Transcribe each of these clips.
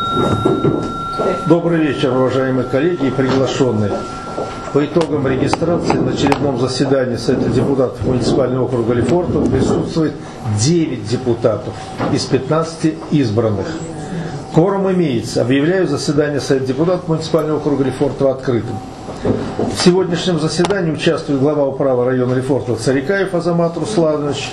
Добрый вечер, уважаемые коллеги и приглашенные. По итогам регистрации на очередном заседании Совета депутатов муниципального округа Лефортово присутствует 9 депутатов из 15 избранных. Кворум имеется. Объявляю заседание Совета депутатов муниципального округа Лефортово открытым. В сегодняшнем заседании участвует глава управы района Лефортово Царикаев Азамат Русланович.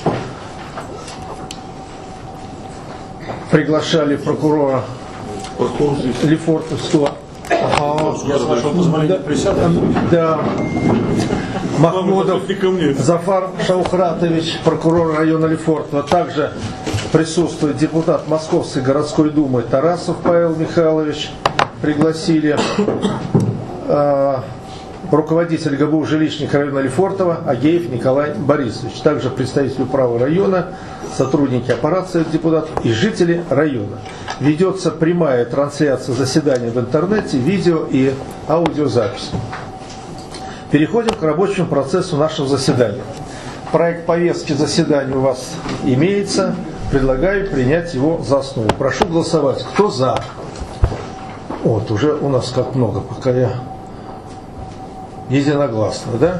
Приглашали прокурора Лефортовского. Я с вашего позволения присяду. Да. Махмудов Зафар Шаухратович, прокурор района Лефортово. Также присутствует депутат Московской городской думы Тарасов Павел Михайлович. Пригласили руководитель ГБУ жилищных района Лефортово Агеев Николай Борисович. Также представитель управы района, сотрудники аппарата Совета депутатов и жители района. Ведется прямая трансляция заседания в интернете, видео и аудиозапись. Переходим к рабочему процессу нашего заседания. Проект повестки заседания у вас имеется. Предлагаю принять его за основу. Прошу голосовать. Кто за? Вот, уже у нас как много, пока я... Единогласно, да?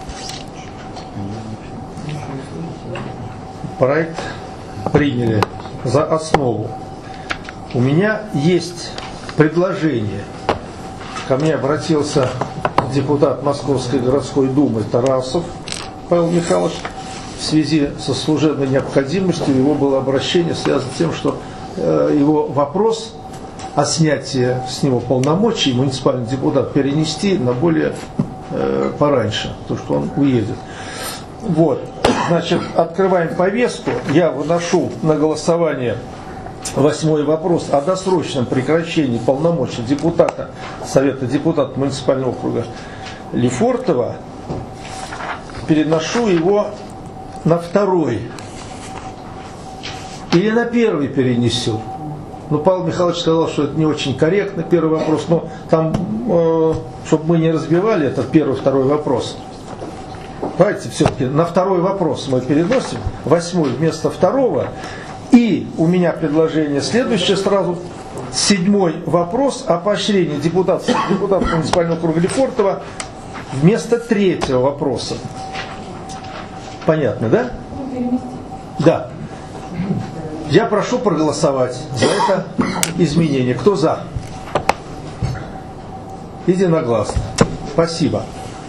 Проект приняли за основу. У меня есть предложение. Ко мне обратился депутат Московской городской думы Тарасов Павел Михайлович. В связи со служебной необходимостью его было обращение связано с тем, что его вопрос о снятии с него полномочий муниципальный депутат перенести на более пораньше, потому что он уедет. Вот, значит, открываем повестку. Я выношу на голосование 8-й вопрос о досрочном прекращении полномочий депутата Совета депутатов муниципального округа Лефортово. Переношу его на 2-й. Или на 1-й перенесу. Ну, Павел Михайлович сказал, что это не очень корректно, первый вопрос, но там, чтобы мы не разбивали этот 1-й, 2-й вопрос. Давайте все-таки на 2-й вопрос мы переносим, 8-й вместо 2-го. И у меня предложение следующее сразу. 7-й вопрос о поощрении депутатов муниципального округа Лефортово вместо 3-го вопроса. Понятно, да? Да. Я прошу проголосовать за это изменение. Кто за? Единогласно. Спасибо.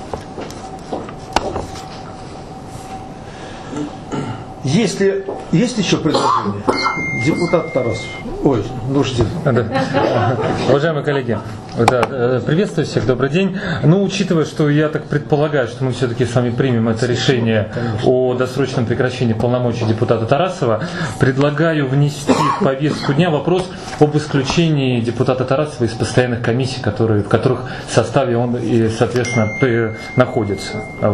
Есть еще предложение? Депутат Тарасов. Ой, Нуждин. Уважаемые коллеги, приветствую всех, добрый день. Ну, учитывая, что я так предполагаю, что мы все-таки с вами примем это решение о досрочном прекращении полномочий депутата Тарасова, предлагаю внести в повестку дня вопрос об исключении депутата Тарасова из постоянных комиссий, в которых в составе он и, соответственно, находится.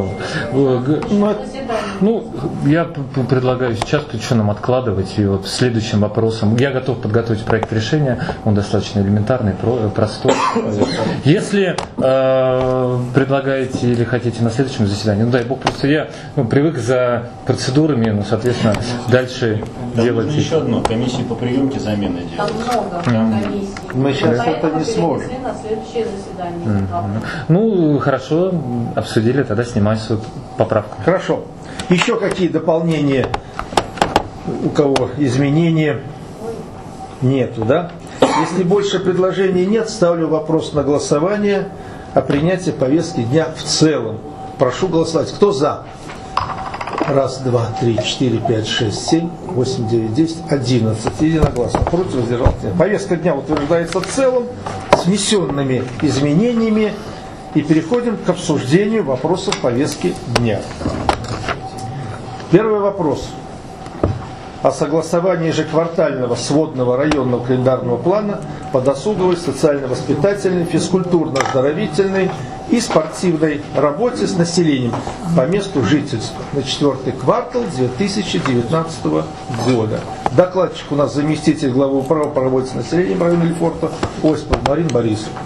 Ну, я предлагаю сейчас, что нам откладывать, и вот следующим вопросом. Я готов подготовить проект решения, он достаточно элементарный, простой. Если предлагаете или хотите на следующем заседании, ну дай бог, просто я привык за процедурами, соответственно, дальше делать. Нужно еще одно, комиссии по приемке замены делать. Там много комиссий. Мы сейчас это не сможем. На следующее заседание. Ну, хорошо, обсудили, тогда снимаю свою поправку. Хорошо. Еще какие дополнения, у кого изменения? Нету, да? Если больше предложений нет, ставлю вопрос на голосование о принятии повестки дня в целом. Прошу голосовать. Кто за? 1, 2, 3, 4, 5, 6, 7, 8, 9, 10, 11. Единогласно. Против, воздержался. Повестка дня утверждается в целом с внесенными изменениями. И переходим к обсуждению вопросов повестки дня. Первый вопрос. О согласовании ежеквартального сводного районного календарного плана по досуговой, социально-воспитательной, физкультурно-оздоровительной и спортивной работе с населением по месту жительства на 4-й квартал 2019 года. Докладчик у нас заместитель главы управы по работе с населением района Лефортово Осипов Марина Борисовна.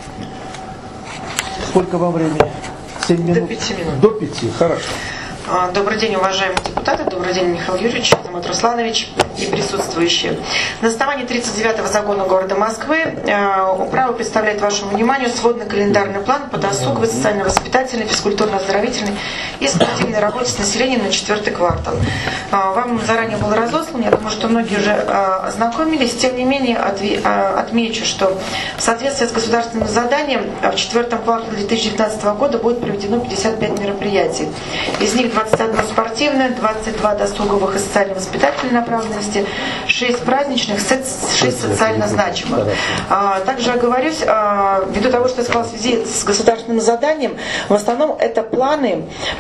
Сколько вам времени? 7 минут? До 5 минут. До 5, хорошо. Добрый день, уважаемые депутаты. Добрый день, Михаил Юрьевич. Ахмед Русланович и присутствующие. На основании 39-го закона города Москвы управа представляет вашему вниманию сводный календарный план по досуговой, социально-воспитательной, физкультурно-оздоровительной и спортивной работе с населением на 4-й квартал. Вам заранее был разослан, я думаю, что многие уже ознакомились. Тем не менее, отмечу, что в соответствии с государственным заданием в 4-м квартале 2019 года будет проведено 55 мероприятий. Из них 21 спортивное, 22 досуговых и социально-воспитательной направленности, 6 праздничных, 6 социально значимых. Также оговорюсь, ввиду того, что я сказала в связи с государственным заданием, в основном это планы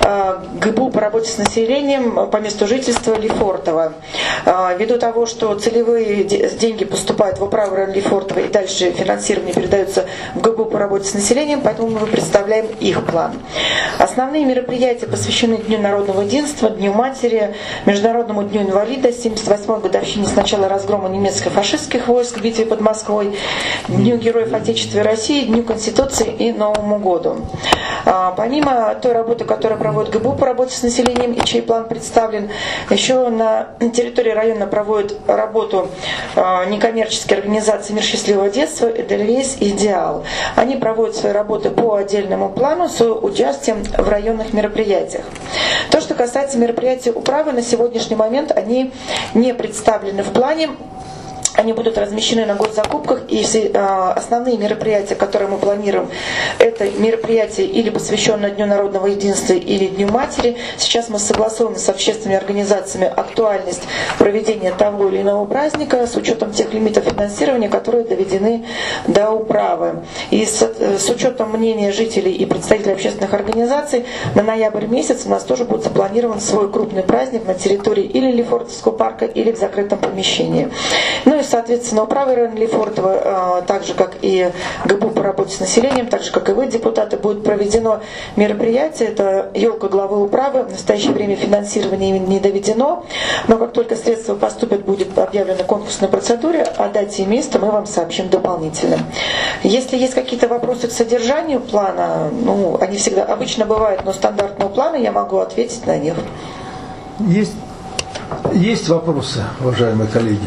ГБУ по работе с населением по месту жительства Лефортово. Ввиду того, что целевые деньги поступают в управу района Лефортово и дальше финансирование передается в ГБУ по работе с населением, поэтому мы представляем их план. Основные мероприятия посвящены Дню народного единства, Дню матери, Международному дню инвалида, 78-й годовщине с начала разгрома немецко-фашистских войск в битве под Москвой, Дню Героев Отечества России, Дню Конституции и Новому году. Помимо той работы, которую проводит ГБУ по работе с населением и чей план представлен, еще на территории района проводят работу некоммерческие организации «Мир счастливого детства», «Эдельвейс» и «Идеал». Они проводят свои работы по отдельному плану с участием в районных мероприятиях. То, что касается мероприятий управы, на сегодняшний момент они не представлены в плане. Они будут размещены на госзакупках, и все основные мероприятия, которые мы планируем, это мероприятия или посвященные Дню народного единства или Дню матери. Сейчас мы согласованы с общественными организациями актуальность проведения того или иного праздника с учетом тех лимитов финансирования, которые доведены до управы. И с учетом мнения жителей и представителей общественных организаций на ноябрь месяц у нас тоже будет запланирован свой крупный праздник на территории или Лефортовского парка, или в закрытом помещении. Ну и соответственно, управа района Лефортово, так же как и ГБУ по работе с населением, так же как и вы, депутаты, будет проведено мероприятие. Это елка главы управы. В настоящее время финансирование не доведено, но как только средства поступят, будет объявлена конкурсная процедура, о дате и месте мы вам сообщим дополнительно. Если есть какие-то вопросы к содержанию плана, они всегда обычно бывают, но стандартного плана, я могу ответить на них. Есть вопросы, уважаемые коллеги?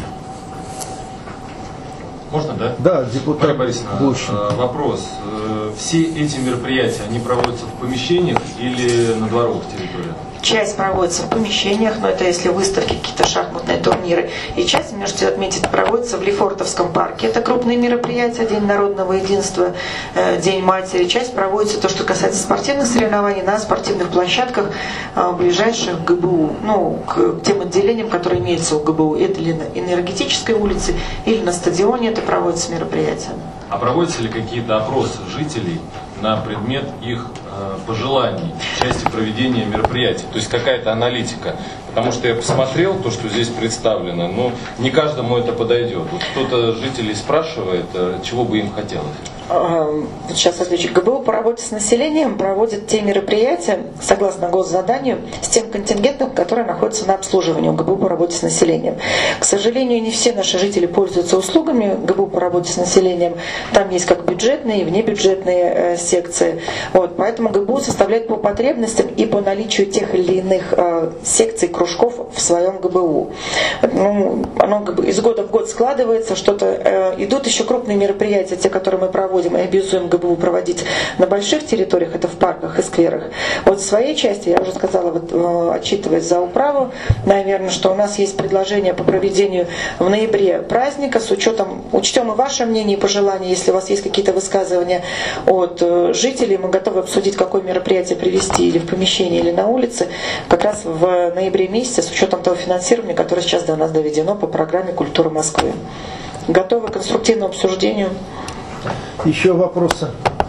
Можно, да? Да, депутат Мария Борисовна, вопрос. Все эти мероприятия, они проводятся в помещениях или на дворовых территориях? Часть проводится в помещениях, но это если выставки, какие-то шахматные турниры. И часть, можете отметить, проводится в Лефортовском парке. Это крупные мероприятия, День народного единства, День матери. Часть проводится, то, что касается спортивных соревнований, на спортивных площадках ближайших к ГБУ. К тем отделениям, которые имеются у ГБУ. Это или на Энергетической улице, или на стадионе это проводится мероприятие. А проводятся ли какие-то опросы жителей на предмет их пожеланий в части проведения мероприятий? То есть какая-то аналитика. Потому что я посмотрел то, что здесь представлено, но не каждому это подойдет. Вот кто-то жителей спрашивает, чего бы им хотелось. Сейчас отвечу. ГБУ по работе с населением проводит те мероприятия, согласно госзаданию, с тем контингентом, который находится на обслуживании у ГБУ по работе с населением. К сожалению, не все наши жители пользуются услугами ГБУ по работе с населением. Там есть как бюджетные и внебюджетные секции. Поэтому ГБУ составляет по потребностям и по наличию тех или иных секций, кружков в своем ГБУ. Оно из года в год складывается, что-то идут еще крупные мероприятия, те, которые мы проводим и обязуем ГБУ проводить на больших территориях, это в парках и скверах. В своей части, я уже сказала, отчитываясь за управу, наверное, что у нас есть предложение по проведению в ноябре праздника, учтем и ваше мнение и пожелания, если у вас есть какие-то высказывания от жителей, мы готовы обсудить, какое мероприятие привести или в помещении, или на улице, как раз в ноябре месяце, с учетом того финансирования, которое сейчас до нас доведено по программе «Культура Москвы». Готовы к конструктивному обсуждению? Еще вопросы?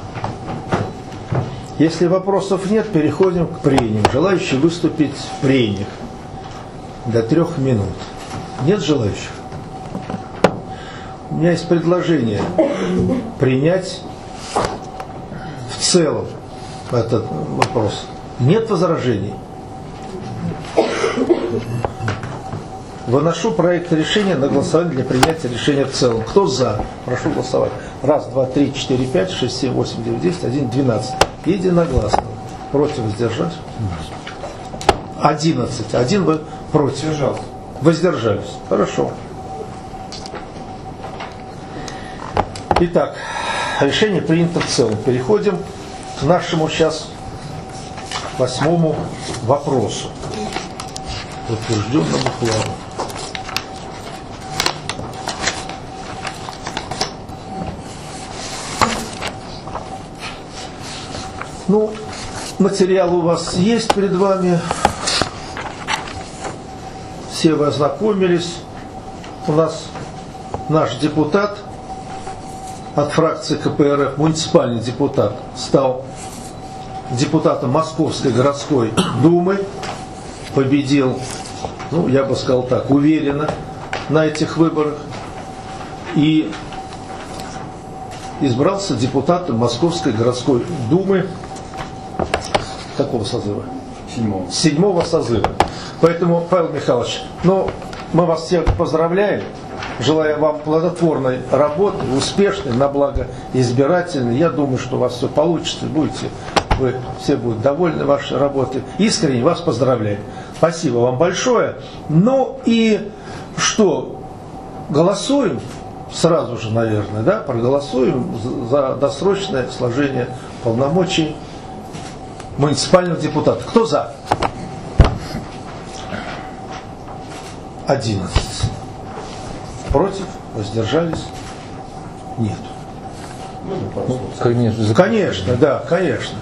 Если вопросов нет, переходим к прениям. Желающие выступить в прениях до 3 минут. Нет желающих? У меня есть предложение принять в целом этот вопрос. Нет возражений? Выношу проект решения на голосование для принятия решения в целом. Кто за? Прошу голосовать. 1, 2, 3, 4, 5, 6, 7, 8, 9, 10, 11, 12. Единогласно. Против, воздержать? 11. Один вы против. Воздержались. Хорошо. Итак, решение принято в целом. Переходим к нашему сейчас 8-му вопросу. Утвержденному плану. Ну, материал у вас есть перед вами. Все вы ознакомились. У нас наш депутат от фракции КПРФ, муниципальный депутат, стал депутатом Московской городской думы. Победил, ну, я бы сказал так, уверенно на этих выборах. И избрался депутатом Московской городской думы какого созыва? 7-го созыва. Поэтому, Павел Михайлович, ну, мы вас всех поздравляем, желаю вам плодотворной работы, успешной, на благо избирательной. Я думаю, что у вас все получится, вы все будут довольны вашей работой. Искренне вас поздравляю. Спасибо вам большое. Ну и что, голосуем сразу же, наверное, да, проголосуем за досрочное сложение полномочий муниципального депутата. Кто за? 11. Против? Воздержались? Нет. Конечно, да, конечно.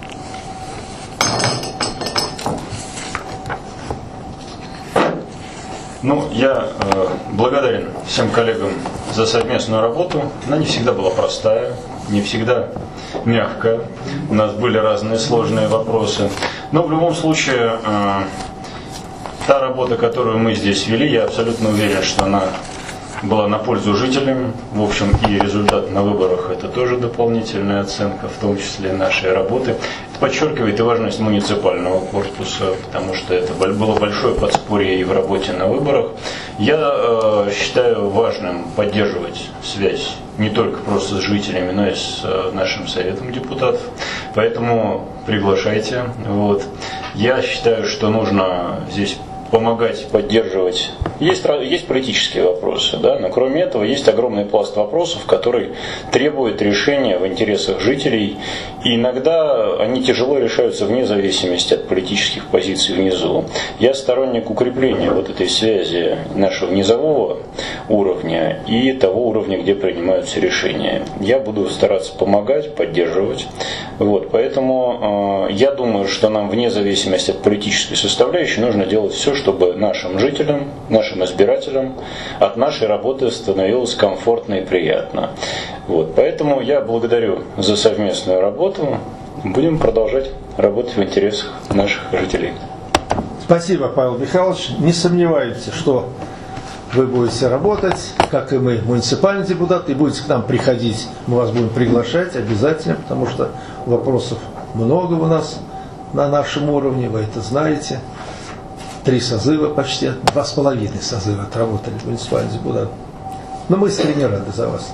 Ну, я благодарен всем коллегам за совместную работу. Она не всегда была простая, не всегда мягкая. У нас были разные сложные вопросы. Но в любом случае, та работа, которую мы здесь вели, я абсолютно уверен, что она была на пользу жителям. В общем, и результат на выборах – это тоже дополнительная оценка, в том числе нашей работы. Это подчеркивает и важность муниципального корпуса, потому что это было большое подспорье и в работе на выборах. Я считаю важным поддерживать связь не только просто с жителями, но и с нашим советом депутатов. Поэтому приглашайте. Вот. Я считаю, что нужно здесь помогать, поддерживать. Есть политические вопросы, да, но кроме этого есть огромный пласт вопросов, который требует решения в интересах жителей, и иногда они тяжело решаются вне зависимости от политических позиций внизу. Я сторонник укрепления вот этой связи нашего низового уровня и того уровня, где принимаются решения. Я буду стараться помогать, поддерживать. Вот, поэтому я думаю, что нам вне зависимости от политической составляющей нужно делать все, чтобы нашим жителям, нашим избирателям от нашей работы становилось комфортно и приятно. Вот, поэтому я благодарю за совместную работу. Будем продолжать работать в интересах наших жителей. Спасибо, Павел Михайлович. Не сомневайтесь, что вы будете работать, как и мы, муниципальный депутат, и будете к нам приходить. Мы вас будем приглашать обязательно, потому что вопросов много у нас на нашем уровне, вы это знаете. 3 созыва почти, 2,5 созыва отработали муниципальный депутат. Но мы искренне рады за вас.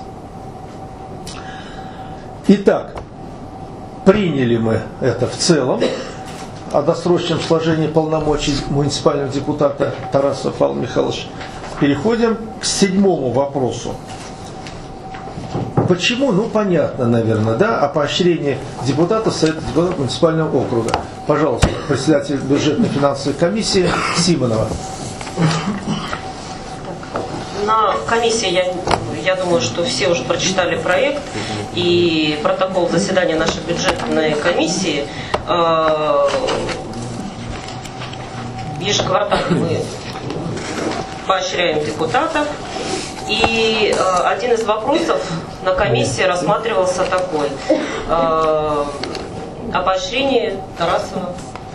Итак, приняли мы это в целом о досрочном сложении полномочий муниципального депутата Тарасова Павла Михайловича. Переходим к 7-му вопросу. Почему? Ну, понятно, наверное, да, о поощрении депутатов Совета депутатов муниципального округа. Пожалуйста, председатель бюджетно-финансовой комиссии Симонова. На комиссии, я думаю, что все уже прочитали проект и протокол заседания нашей бюджетной комиссии. Ежеквартально мы поощряем депутатов. И один из вопросов на комиссии рассматривался такой: о поощрении Тарасова.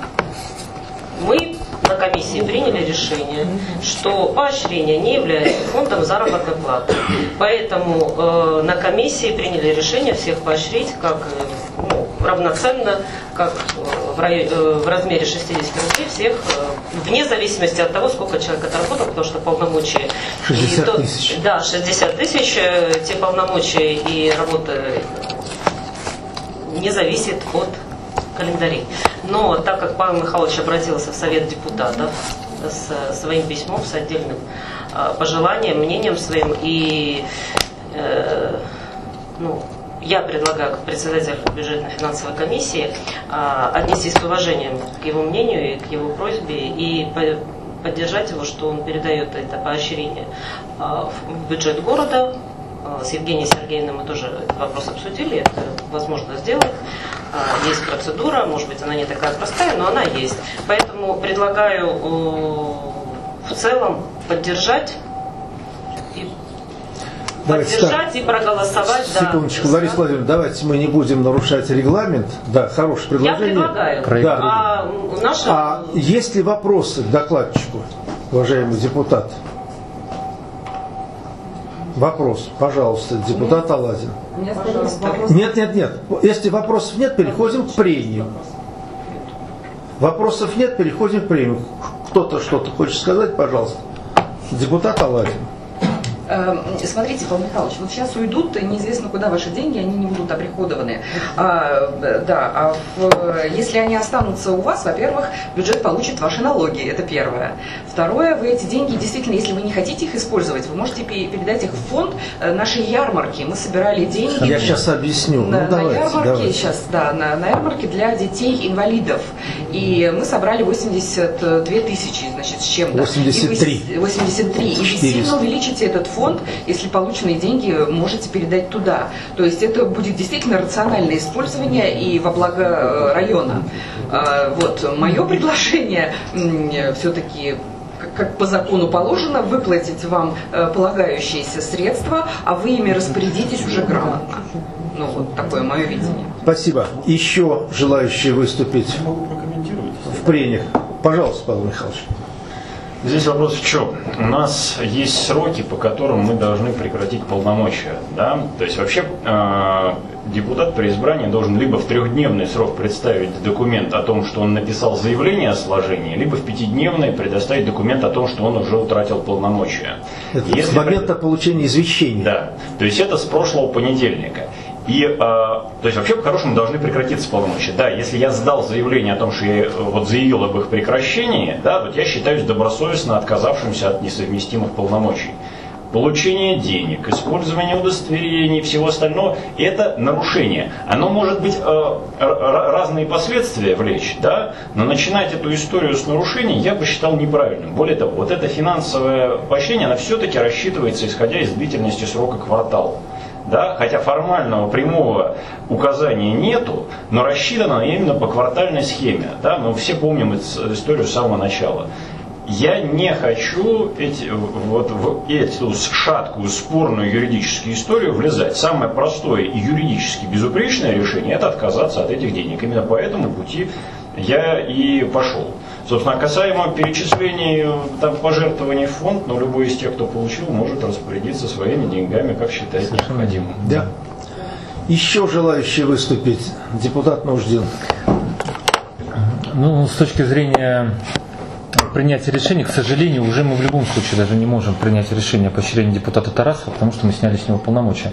Мы на комиссии приняли решение, что поощрение не является фондом заработной платы. Поэтому на комиссии приняли решение всех поощрить как равноценно, как в размере 60 рублей всех, вне зависимости от того, сколько человек отработал, потому что полномочия... 60 тысяч. Да, 60 тысяч, те полномочия и работа не зависит от календарей. Но так как Павел Михайлович обратился в Совет депутатов с своим письмом, с отдельным пожеланием, мнением своим. И я предлагаю, как председатель бюджетно-финансовой комиссии, отнестись с уважением к его мнению и к его просьбе и поддержать его, что он передает это поощрение в бюджет города. С Евгенией Сергеевной мы тоже этот вопрос обсудили, это возможно сделать. Есть процедура, может быть, она не такая простая, но она есть. Поэтому предлагаю в целом поддержать и проголосовать. Секундочку, Лариса Владимировна, давайте мы не будем нарушать регламент. Да, хорошее предложение. Я предлагаю. Да. Есть ли вопросы к докладчику, уважаемый депутат? Вопрос, пожалуйста, депутат Аладин. Нет. Если вопросов нет, переходим к прениям. Вопросов нет, переходим к прениям. Кто-то что-то хочет сказать, пожалуйста. Депутат Аладин. Смотрите, Павел Михайлович, вот сейчас уйдут, и неизвестно куда ваши деньги, они не будут оприходованы. Если они останутся у вас, во-первых, бюджет получит ваши налоги, это первое. Второе, вы эти деньги, действительно, если вы не хотите их использовать, вы можете передать их в фонд нашей ярмарки. Мы собирали деньги. Я сейчас объясню. На ярмарке для детей-инвалидов. И мы собрали 82 тысячи, значит, с чем-то. 83. 83. И вы сильно увеличите этот фонд, если полученные деньги можете передать туда. То есть это будет действительно рациональное использование и во благо района. Мое предложение все-таки, как по закону положено, выплатить вам полагающиеся средства, а вы ими распорядитесь уже грамотно. Такое мое видение. Спасибо. Еще желающие выступить в прениях? Пожалуйста, Павел Михайлович. Здесь вопрос в чем? У нас есть сроки, по которым мы должны прекратить полномочия. Да? То есть вообще депутат при избрании должен либо в 3-дневный срок представить документ о том, что он написал заявление о сложении, либо в 5-дневный предоставить документ о том, что он уже утратил полномочия. С момента получения извещения. Да. То есть это с прошлого понедельника. То есть вообще по-хорошему должны прекратиться полномочия. Да, если я сдал заявление о том, что я заявил об их прекращении, да, вот я считаюсь добросовестно отказавшимся от несовместимых полномочий. Получение денег, использование удостоверений и всего остального – это нарушение. Оно может быть разные последствия влечь, да, но начинать эту историю с нарушений я бы считал неправильным. Более того, вот это финансовое поощрение, оно все-таки рассчитывается, исходя из длительности срока квартала. Да, хотя формального прямого указания нету, но рассчитано именно по квартальной схеме. Да, мы все помним историю с самого начала. Я не хочу в эту шаткую, спорную юридическую историю влезать. Самое простое и юридически безупречное решение – это отказаться от этих денег. Именно по этому пути я и пошел. Собственно, касаемо перечислений пожертвований в фонд, но любой из тех, кто получил, может распорядиться своими деньгами, как считает необходимым. Да. Еще желающие выступить? Депутат Нуждин. С точки зрения принятия решения, к сожалению, уже мы в любом случае даже не можем принять решение о поощрении депутата Тарасова, потому что мы сняли с него полномочия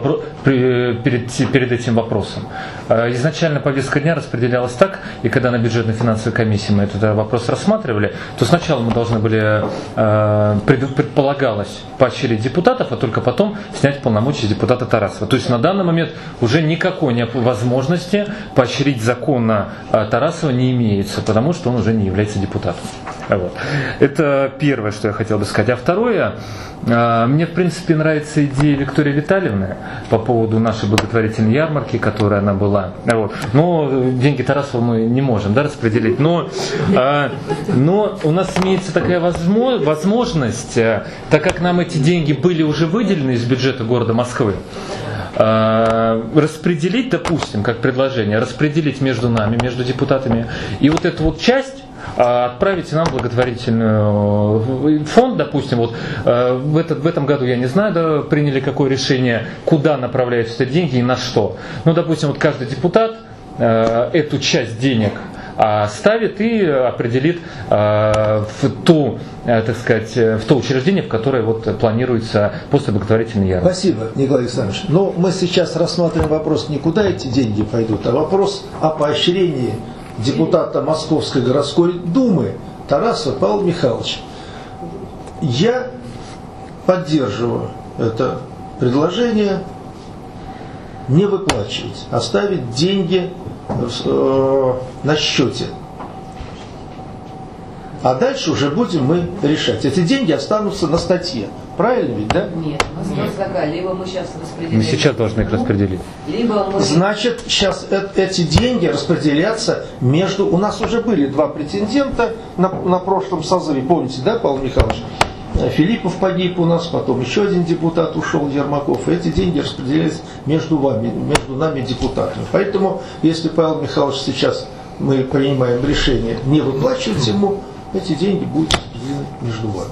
перед этим вопросом. Изначально повестка дня распределялась так, и когда на бюджетно-финансовой комиссии мы этот вопрос рассматривали, то сначала мы должны были, предполагалось поощрить депутатов, а только потом снять полномочия депутата Тарасова. То есть на данный момент уже никакой возможности поощрить законно Тарасова не имеется, потому что он уже не является депутатом. Это первое, что я хотел бы сказать. А второе, мне в принципе нравится идея Виктории Витальевны по поводу нашей благотворительной ярмарки, которая она была. Но деньги Тарасова мы не можем распределить. Но у нас имеется такая возможность, так как нам эти деньги были уже выделены из бюджета города Москвы, распределить, допустим, как предложение, распределить между нами, между депутатами, и вот эту часть отправите нам благотворительный фонд, допустим, в этом году, я не знаю, приняли какое решение, куда направляются эти деньги и на что. Допустим, каждый депутат эту часть денег ставит и определит в то учреждение, в которое планируется после благотворительной ярмарки. Спасибо, Николай Александрович. Но мы сейчас рассматриваем вопрос не куда эти деньги пойдут, а вопрос о поощрении депутата Московской городской думы Тарасова Павла Михайловича. Я поддерживаю это предложение не выплачивать, оставить деньги на счете. А дальше уже будем мы решать. Эти деньги останутся на статье. Правильно ведь, да? Нет, у нас такая, либо мы сейчас распределим. Мы сейчас должны их распределить. Либо мы... Значит, сейчас эти деньги распределятся между... У нас уже были два претендента на прошлом созыве. Помните, да, Павел Михайлович? Филиппов погиб у нас, потом еще один депутат ушел, Ермаков. Эти деньги распределялись между вами, между нами, депутатами. Поэтому, если Павел Михайлович сейчас мы принимаем решение не выплачивать ему, эти деньги будут распределены между вами.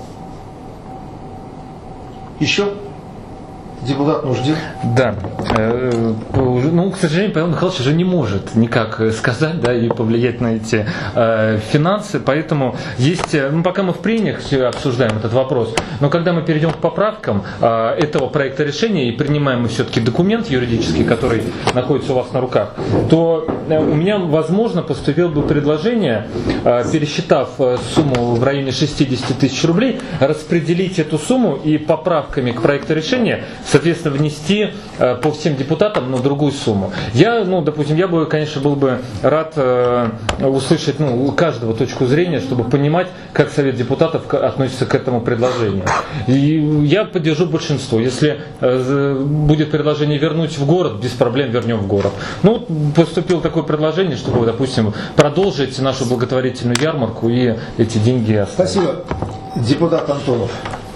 Еще? Депутат Нуждин? Да. Ну, к сожалению, Павел Михайлович уже не может никак сказать, да, и повлиять на эти финансы, поэтому есть, ну, пока мы в прениях обсуждаем этот вопрос, но когда мы перейдем к поправкам этого проекта решения и принимаем мы все-таки документ юридический, который находится у вас на руках, то у меня, возможно, поступило бы предложение, пересчитав сумму в районе 60 тысяч рублей, распределить эту сумму и поправками к проекту решения, соответственно, внести по всем депутатам, но другую сумму. Я, ну, допустим, я бы, конечно, был бы рад услышать, ну, у каждого точку зрения, чтобы понимать, как Совет депутатов относится к этому предложению. И я поддержу большинство. Если будет предложение вернуть в город, без проблем вернем в город. Ну, поступило такое предложение, чтобы, допустим, продолжить нашу благотворительную ярмарку и эти деньги оставить. Спасибо. Депутат Антонов.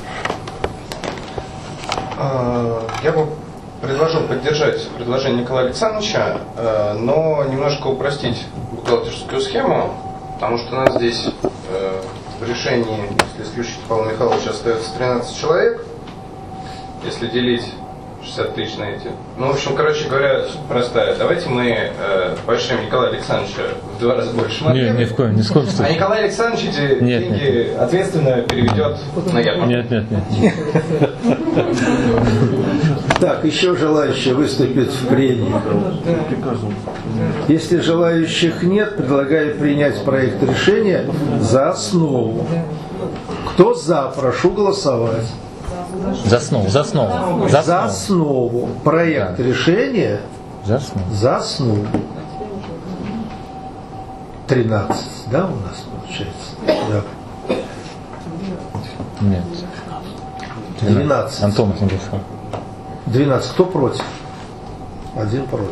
Я бы предложил поддержать предложение Николая Александровича, но немножко упростить бухгалтерскую схему, потому что у нас здесь в решении, если исключить Павла Михайловича, остается 13 человек, если делить 60 тысяч на эти. Ну, в общем, короче говоря, простая. Давайте мы поощрим Николая Александровича в 2 раза больше монет. Нет, ни в коем случае. А Николай Александрович эти деньги ответственно переведет на ярмарку. Нет. Так, еще желающие выступить в прении? Если желающих нет, предлагаю принять проект решения за основу. Кто за, прошу голосовать. За основу. За основу. Проект решения за основу. 13, да, у нас получается? Да. Нет. 12. Антонов не голосовал. 12. Кто против? 1 против.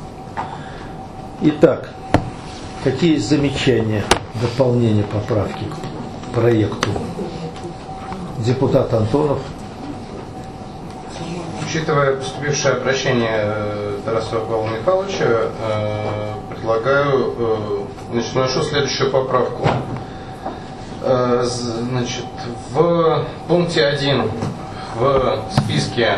Итак, какие есть замечания, дополнения, поправки к проекту? Депутат Антонов. Учитывая поступившее обращение Тарасова Павла Михайловича, предлагаю, значит, вношу следующую поправку. Значит, в пункте 1 в списке,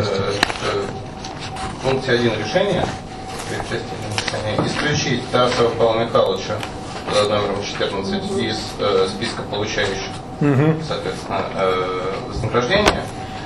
в пункте 1 решения, исключить Тарасова Павла Михайловича под номером 14 из списка получающих, соответственно, вознаграждения.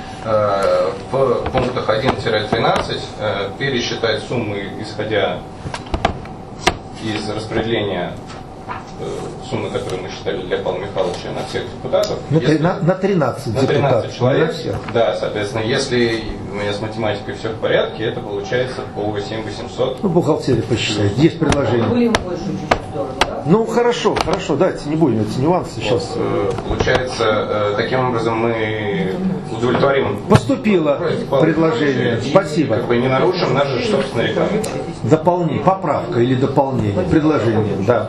В пунктах 1-13 пересчитать суммы, исходя из распределения суммы, которые мы считали для Павла Михайловича на всех депутатов. На 13 на 13 человек. всех. Да, соответственно, если у меня с математикой все в порядке, это получается по 7800. Ну, бухгалтерия посчитает. Есть предложение. Были больше чуть-чуть здорово, да? Ну, хорошо, давайте не будем эти нюансы сейчас. Получается, таким образом мы удовлетворим. Поступило предложение. Спасибо. Как бы не нарушим наши собственные регламенты. Дополнение, поправка или дополнение, предложение, да.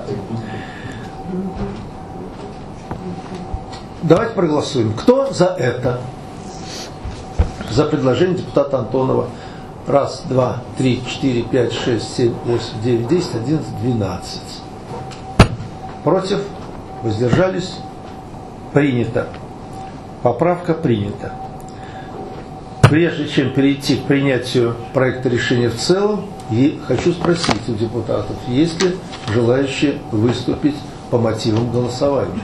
Давайте проголосуем. Кто за это? За предложение депутата Антонова. 1, 2, 3, 4, 5, 6, 7, 8, 9, 10, 11, 12. Против? Воздержались? Принято. Поправка принята. Прежде чем перейти к принятию проекта решения в целом, и хочу спросить у депутатов, есть ли желающие выступить по мотивам голосования?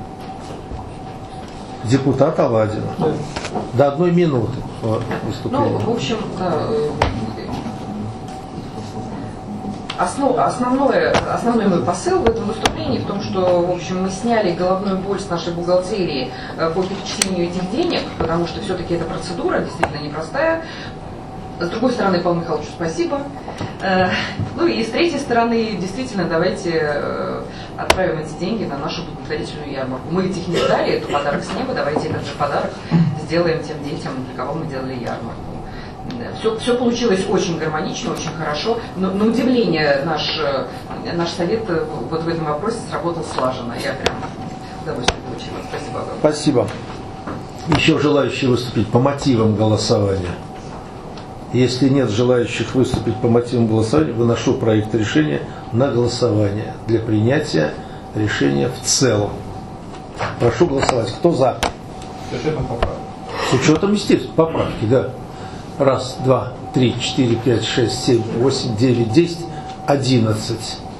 Депутат Аладин. До 1 минуты выступления. Ну, в общем, Основной мой посыл в этом выступлении в том, что, в общем, мы сняли головную боль с нашей бухгалтерии по перечислению этих денег, потому что все-таки эта процедура действительно непростая. С другой стороны, Павлу Михайловичу спасибо. Ну и с третьей стороны, действительно, давайте отправим эти деньги на нашу благотворительную ярмарку. Мы ведь их не ждали, это подарок с неба, давайте этот же подарок сделаем тем детям, для кого мы делали ярмарку. Все получилось очень гармонично, очень хорошо. Но на удивление наш совет вот в этом вопросе сработал слаженно. Я прям удовольствие получила. Спасибо вам. Спасибо. Еще желающие выступить по мотивам голосования? Если нет желающих выступить по мотивам голосования, выношу проект решения на голосование для принятия решения в целом. Прошу голосовать. Кто за? С учетом поправок. С учетом, естественно, поправки, да. 1, 2, 3, 4, 5, 6, 7, 8, 9, 10, 11.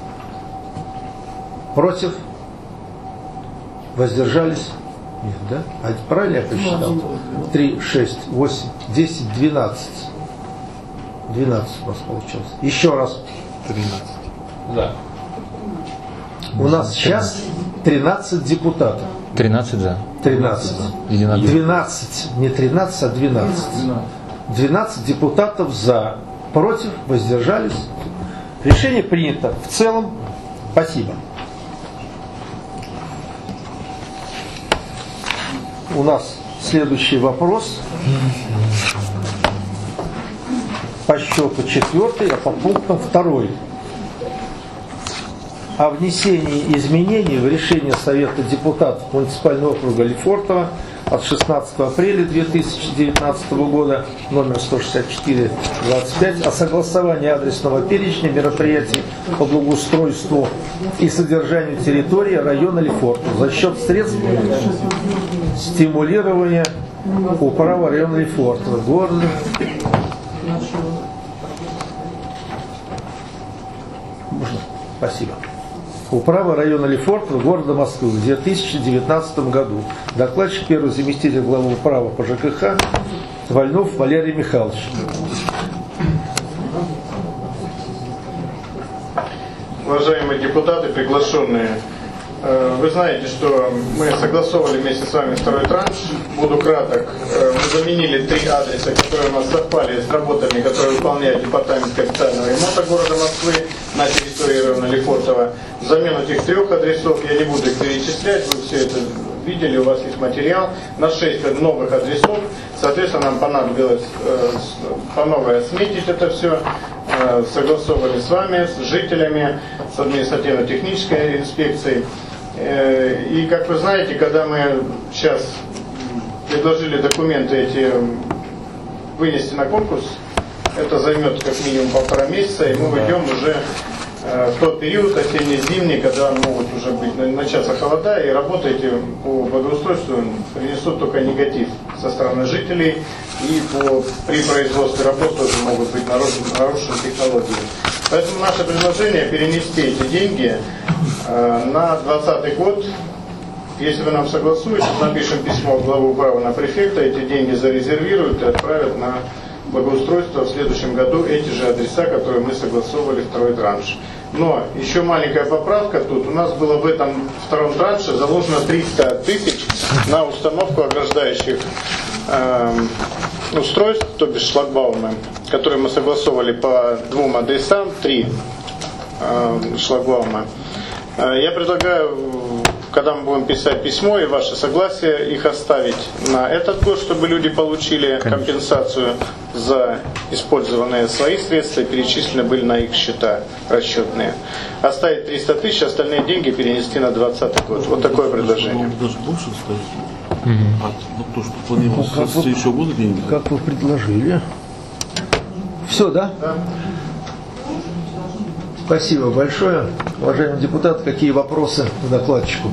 Против? Воздержались? Нет, да? Правильно я посчитал? 3, 6, 8, 10, 12. 12 у нас получилось. Еще раз. 13. Да. У нас сейчас 13 депутатов. 13 за. 13. 12. Не 13, а 12. 12 депутатов за. Против, воздержались. Решение принято. В целом, спасибо. У нас следующий вопрос. По счету 4, а по пунктам 2. О внесении изменений в решение Совета депутатов муниципального округа Лефортово от 16 апреля 2019 года, номер 164-25, о согласовании адресного перечня мероприятий по благоустройству и содержанию территории района Лефортово за счет средств стимулирования управы района Лефортово города. Можно? Спасибо. Управа района Лефортово города Москвы в 2019 году. Докладчик первый заместитель главы управы по ЖКХ Вольнов Валерий Михайлович. Уважаемые депутаты, приглашенные, вы знаете, что мы согласовывали вместе с вами второй транш. Буду краток. Мы заменили 3 адреса, которые у нас совпали с работами, которые выполняет Департамент капитального ремонта города Москвы на территории района Лефортово. Взамен этих 3 адресов, я не буду их перечислять, вы все это видели, у вас есть материал, на 6 новых адресов. Соответственно, нам понадобилось по новой отметить это все. Согласовывали с вами, с жителями, с административно-технической инспекцией. И, как вы знаете, когда мы сейчас предложили документы эти вынести на конкурс, это займет как минимум 1,5 месяца, и мы выйдем уже в тот период осенне-зимний, когда могут уже быть начаться холода, и работы эти по благоустройству принесут только негатив со стороны жителей, и при производстве работ тоже могут быть нарушены технологии. Поэтому наше предложение перенести эти деньги на 2020 год. Если вы нам согласуетесь, напишем письмо в главу управы на префекта, эти деньги зарезервируют и отправят на благоустройство в следующем году эти же адреса, которые мы согласовывали второй транш. Но еще маленькая поправка тут. У нас было в этом втором транше заложено 300 тысяч на установку ограждающих устройств, то бишь шлагбаумы, которые мы согласовывали по 2 адресам, 3 шлагбаума. Я предлагаю, когда мы будем писать письмо и ваше согласие, их оставить на этот год, чтобы люди получили компенсацию за использованные свои средства и перечислены были на их счета расчетные. Оставить 300 тысяч, остальные деньги перенести на 2020 год. Вот такое предложение. Даже больше ставить? Вот то, что планировалось с следующего года деньги? Как вы предложили. Все, да? Да. Спасибо большое. Уважаемые депутаты, какие вопросы к докладчику?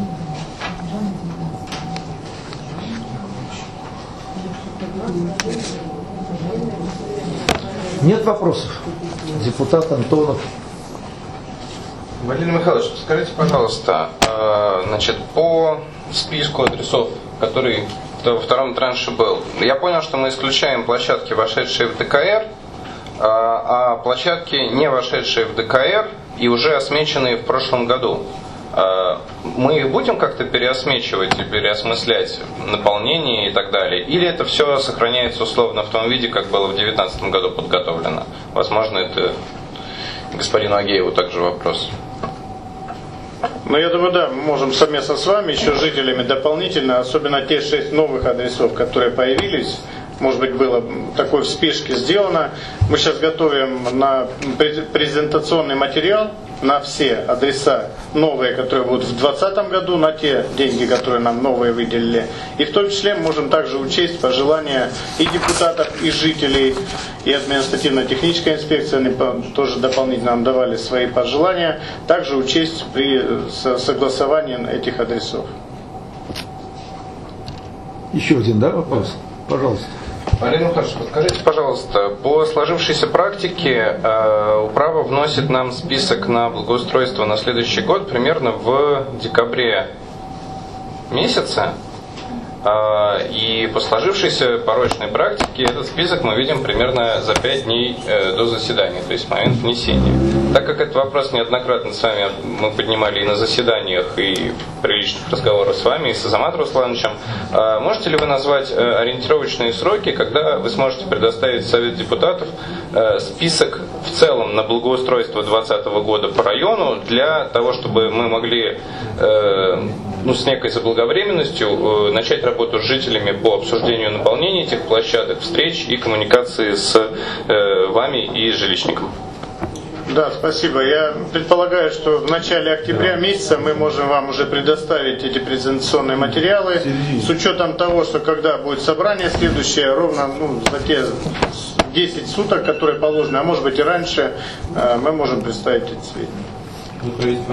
Нет вопросов? Депутат Антонов. Валерий Михайлович, скажите, пожалуйста, значит, по списку адресов, который во втором транше был, я понял, что мы исключаем площадки, вошедшие в ДКР, а площадки, не вошедшие в ДКР, и уже осмеченные в прошлом году. Мы их будем как-то переосмечивать и переосмыслять наполнение и так далее? Или это все сохраняется условно в том виде, как было в 2019 году подготовлено? Возможно, это господину Агееву также вопрос. Ну, я думаю, да, мы можем совместно с вами, еще с жителями дополнительно, особенно те 6 новых адресов, которые появились, может быть, было такой в спешке сделано. Мы сейчас готовим на презентационный материал на все адреса новые, которые будут в 2020 году, на те деньги, которые нам новые выделили. И в том числе можем также учесть пожелания и депутатов, и жителей, и административно-техническая инспекция, они тоже дополнительно нам давали свои пожелания, также учесть при согласовании этих адресов. Еще один, да, вопрос? Пожалуйста. Олег Анатольевич, подскажите, пожалуйста, по сложившейся практике управа вносит нам список на благоустройство на следующий год примерно в декабре месяце. И по сложившейся порочной практике этот список мы видим примерно за 5 дней до заседания, то есть в момент внесения. Так как этот вопрос неоднократно с вами мы поднимали и на заседаниях, и при личных разговорах с вами, и с Азаматом Руслановичем, можете ли вы назвать ориентировочные сроки, когда вы сможете предоставить в Совет депутатов список в целом на благоустройство 2020 года по району, для того, чтобы мы могли с некой заблаговременностью начать работу с жителями по обсуждению наполнения этих площадок, встреч и коммуникации с вами и жилищником? Да, спасибо. Я предполагаю, что в начале октября месяца мы можем вам уже предоставить эти презентационные материалы с учетом того, что когда будет собрание следующее, ровно за те 10 суток, которые положены, а может быть и раньше, мы можем представить эти сведения. Ну, то есть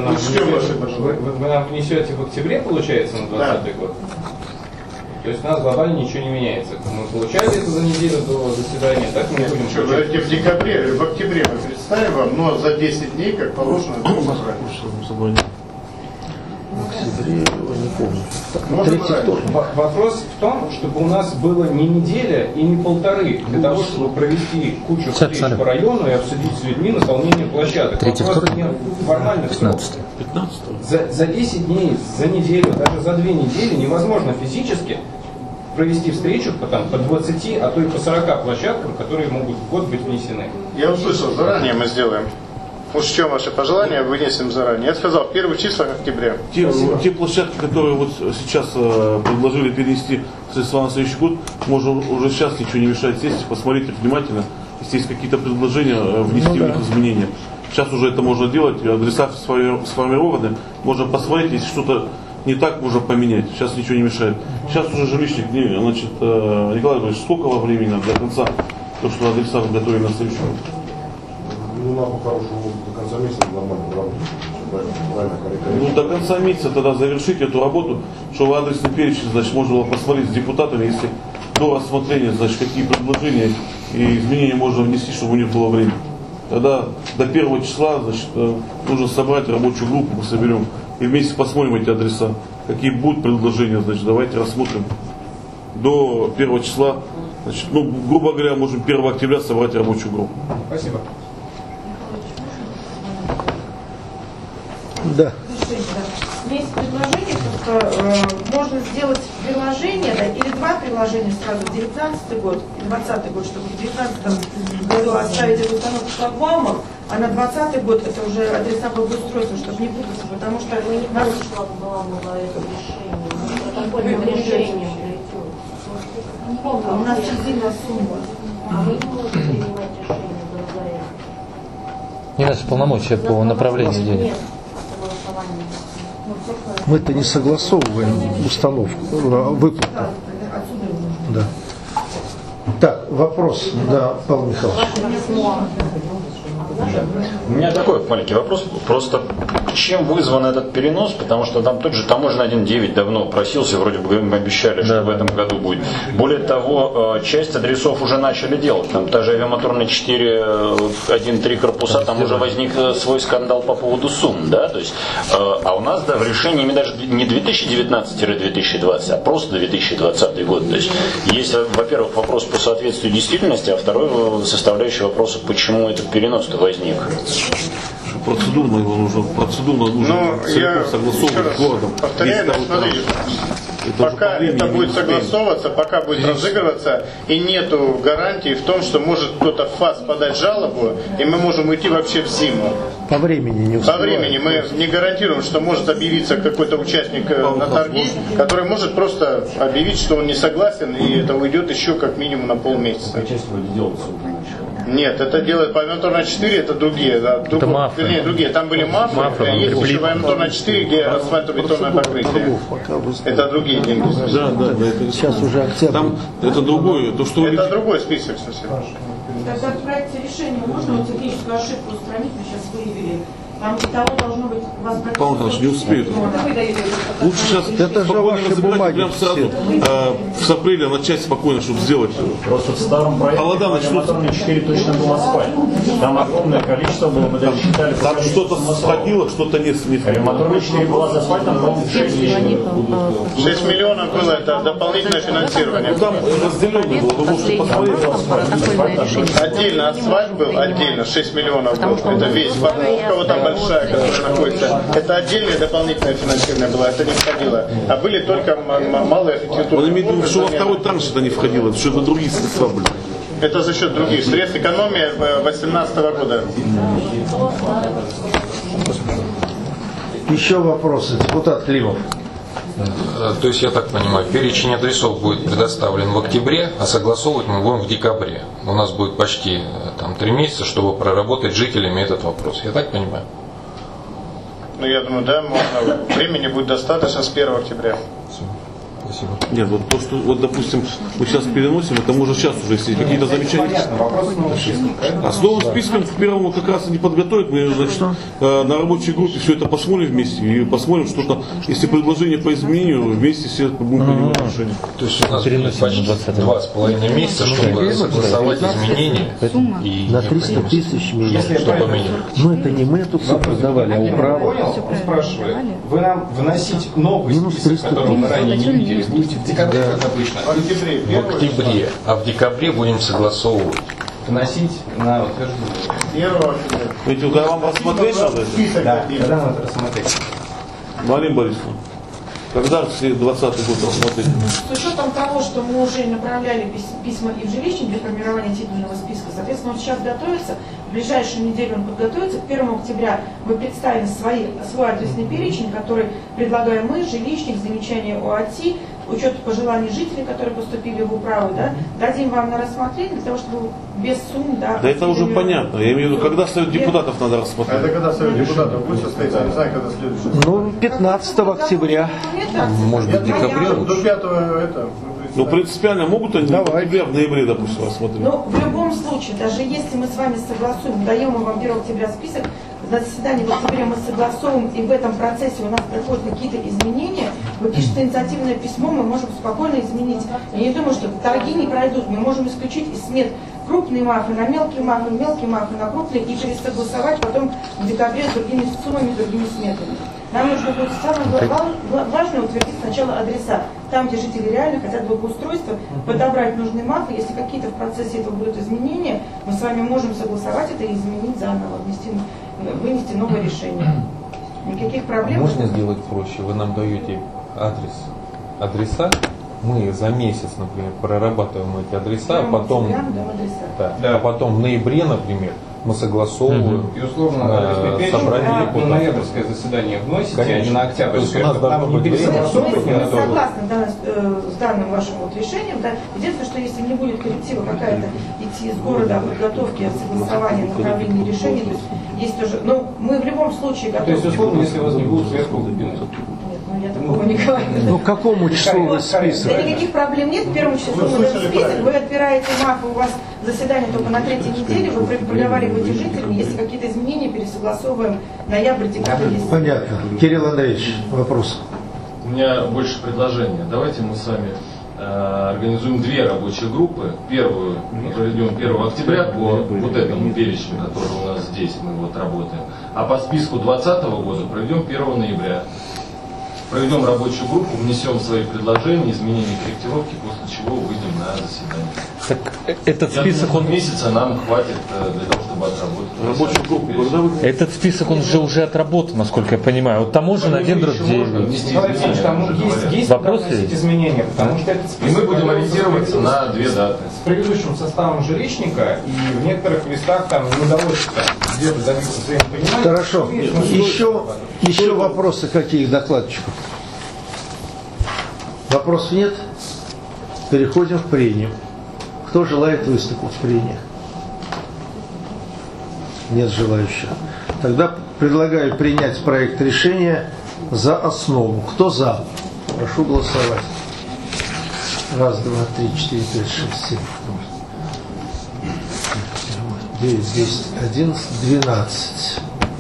вы нам внесете в октябре, получается, на 2020 год? То есть у нас глобально ничего не меняется. Мы получали это за неделю до заседания, так мы не будем получать. В декабре, в октябре мы представим вам, но за 10 дней, как положено, до собрания. В октябре, не помню. Третий вторник. Вопрос в том, чтобы у нас было не неделя и не полторы для того, чтобы провести кучу встреч по району и обсудить с людьми наполнение площадок. Вопрос не формальных сроков. 15. За 10 дней, за неделю, даже за 2 недели невозможно физически провести встречу по 20, а то и по 40 площадкам, которые могут в год быть внесены. Я услышал, заранее мы сделаем. Учтем ваши пожелания, вынесем заранее. Я сказал, в первых числах октября. Те площадки, которые вот сейчас предложили перенести средства на следующий год, можно уже сейчас, ничего не мешает сесть, посмотреть внимательно. Если есть какие-то предложения, внести в них изменения. Сейчас уже это можно делать, адреса сформированы, можно посмотреть, если что-то не так, можно поменять. Сейчас ничего не мешает. Сейчас уже жилищник, значит, Николай Иванович, сколько во времени до конца, то, что адреса готовили на следующий год? Надо по-хорошему до конца месяца нормально работать. До конца месяца тогда завершить эту работу, чтобы адресный перечень, значит, можно было посмотреть с депутатами, если до рассмотрения, значит, какие предложения и изменения можно внести, чтобы у них было время. Тогда до 1 числа, значит, нужно собрать рабочую группу, мы соберем и вместе посмотрим эти адреса, какие будут предложения, значит, давайте рассмотрим. До 1 числа, значит, грубо говоря, можем 1 октября собрать рабочую группу. Спасибо. Да. У меня есть предложение, можно сделать приложение, или 2 приложения сразу, 19 год и 20 год, чтобы в 19 году оставить эту установку шлагбаумов, а на 20 год это уже адреса благоустройства, чтобы не путаться, потому что мы не можем шлагбаумы на это решение. Такое решение придет. А у нас сильная сумма. А мы не можем принимать решение благодаря. Не наши полномочия по направлению денег. Мы-то не согласовываем установку, выплату. Да. Так, вопрос, да, Павел Михайлович. У меня такой маленький вопрос. Просто чем вызван этот перенос? Потому что там тот же таможенный 1.9 давно просился, вроде бы им обещали, что в этом году будет. Более того, часть адресов уже начали делать. Там та же авиамоторная 4.1.3 корпуса, там уже возник свой скандал по поводу сумм. Да? То есть, а у нас в решении даже не 2019-2020, а просто 2020 год. То есть, есть, во-первых, вопрос по соответствию действительности, а второй составляющий вопроса, почему этот перенос-то возник. процедурно его нужно целиком согласовывать с городом. Повторяю, смотрите. Пока это будет согласовываться, пока будет разыгрываться, и нету гарантии в том, что может кто-то в ФАС подать жалобу, и мы можем уйти вообще в зиму. По времени не успеваем. По времени мы не гарантируем, что может объявиться какой-то участник на торги, который может просто объявить, что он не согласен, и это уйдет еще как минимум на полмесяца. Нет, это делает Военторна 4, это другие. Это мафы. Вернее, другие. Там были мафы, а есть еще Военторна 4, где асфальтобетонное покрытие. Это другие деньги. Да, это сейчас уже октябрь. Там это другое. Это другой список совсем. Тогда в проекте решения можно вот техническую ошибку устранить, мы сейчас выявили. Там того должно быть возвращение. По-моему, не успеют. Лучше сейчас спокойно разбирать прям сразу. С апреля начать спокойно, чтобы сделать. Просто в старом проекте Военторна 4 точно был асфальт. Там огромное количество было, мы даже считали. Там что-то сходило, что-то не входило. Военторна 4 была с асфальтом, по-моему, 6 миллионов. 6 миллионов было, это дополнительное финансирование. Ну там разделенное было, вы можете посмотреть. Отдельно асфальт был, отдельно 6 миллионов был. Это весь парковка, вот там большая, которая находится. Это отдельное дополнительное финансирование было, это не входило. А были только малые архитектурные. Он имеет в виду, что во второй транш это не входило, это что-то другие средства были. Это за счет других средств. Экономия 2018 года. Еще вопросы. Депутат Климов. То есть, я так понимаю, перечень адресов будет предоставлен в октябре, а согласовывать мы будем в декабре. У нас будет почти 3 месяца, чтобы проработать с жителями этот вопрос. Я так понимаю? Ну, я думаю, да, можно. Времени будет достаточно с 1 октября. Спасибо. Нет, вот то, что, вот, допустим, мы сейчас переносим, это можно сейчас уже, если какие-то замечания. А с новым списком в первом как раз не подготовить, мы, значит, на рабочей группе все это посмотрим вместе и посмотрим что-то, если предложение по изменению, вместе все будем принимать решение. То есть у нас будет почти 2,5 месяца, чтобы согласовать изменения и на 300 тысяч миллионов. Что поменять. Ну это не мы тут все продавали, а управа. Спрашиваю, вы нам вносить новый список, который мы ранее не видели, будете в декабре, как обычно? В октябре, а в декабре будем согласовывать. Вносить на утверждение. 1 октября. Ведь когда вам рассмотреть надо это? Да, когда надо рассмотреть. Марина Борисовна, когда 20-й год рассмотреть? С учетом того, что мы уже направляли письма и в жилище для формирования титульного списка, соответственно, он сейчас готовится, в ближайшую неделю он подготовится, к 1 октября мы представим свой адресный перечень, который предлагаем мы, жилищник, замечание ОАТИ, учет пожеланий жителей, которые поступили в управу, да, дадим вам на рассмотрение, для того, чтобы без сумм, да. Да это уже понятно. Я имею в виду, когда совет депутатов надо рассмотреть. Это когда совет депутатов будет состояться, я не знаю, когда следующий. Ну, 15 октября. Может быть, в декабре До 5-го это. Ну, принципиально могут они в ноябре, допустим, рассмотреть? Ну, в любом случае, даже если мы с вами согласуем, даем мы вам 1 октября список, на заседании в октябре мы согласовываем, и в этом процессе у нас проходят какие-то изменения, вы пишете инициативное письмо, мы можем спокойно изменить. Я не думаю, что торги не пройдут, мы можем исключить из смет крупные мафы на мелкие мафы на крупные и пересогласовать потом в декабре с другими суммами, с другими сметами. Нам нужно будет самое важное утвердить сначала адреса, там, где жители реально хотят благоустройства, подобрать нужные мафы. Если какие-то в процессе этого будут изменения, мы с вами можем согласовать это и изменить заново, вынести новое решение. Никаких проблем. Можно сделать проще? Вы нам даете адреса, мы за месяц, например, прорабатываем эти адреса, а потом, а потом в ноябре, например, мы согласовываем. И условно собрание на ноябрьское заседание вносите, а не на октябрьское. Там не пересогласовывать не надо. Согласна с данным вашим вот решением. Да. Единственное, что если не будет коллектива какая-то идти из города о подготовке, согласования, направления решений, то есть тоже, но мы в любом случае готовы. То есть, условно, если вас не будут сверху запинать. Я такого не говорю. Ну, к какому числу вы список? Да никаких проблем нет. Первым числом вы даете список, вы отбираете мафы, у вас заседание только на 3-й неделе, вы проговариваете жителям, если какие-то изменения, пересогласовываем ноябрь, декабрь. Понятно. Кирилл Андреевич, вопрос. У меня больше предложения. Давайте мы с вами организуем 2 рабочие группы. Первую мы проведем 1 октября по вот этому перечню, который у нас здесь, мы вот работаем. А по списку 2020 года проведем 1 ноября. Проведем рабочую группу, внесем свои предложения, изменения, корректировки, после чего выйдем на заседание. Так этот список, он месяца нам хватит для того, чтобы отработать. Рабочую группу, когда вы... Этот список, он же уже отработан, насколько я понимаю. Вот таможенный один дробь 9. Там есть Вопросы? изменения, потому что этот список... И мы будем ориентироваться на 2 даты. С предыдущим составом жилищника, и в некоторых местах там не удалось где-то добиться взаимопонимания. Хорошо. Еще вопросы какие к докладчику? Вопросов нет? Переходим к прениям. Кто желает выступить в прениях? Нет желающих. Тогда предлагаю принять проект решения за основу. Кто за? Прошу голосовать. 1, 2, 3, 4, 5, 6, 7, 9, 10, 11, 12.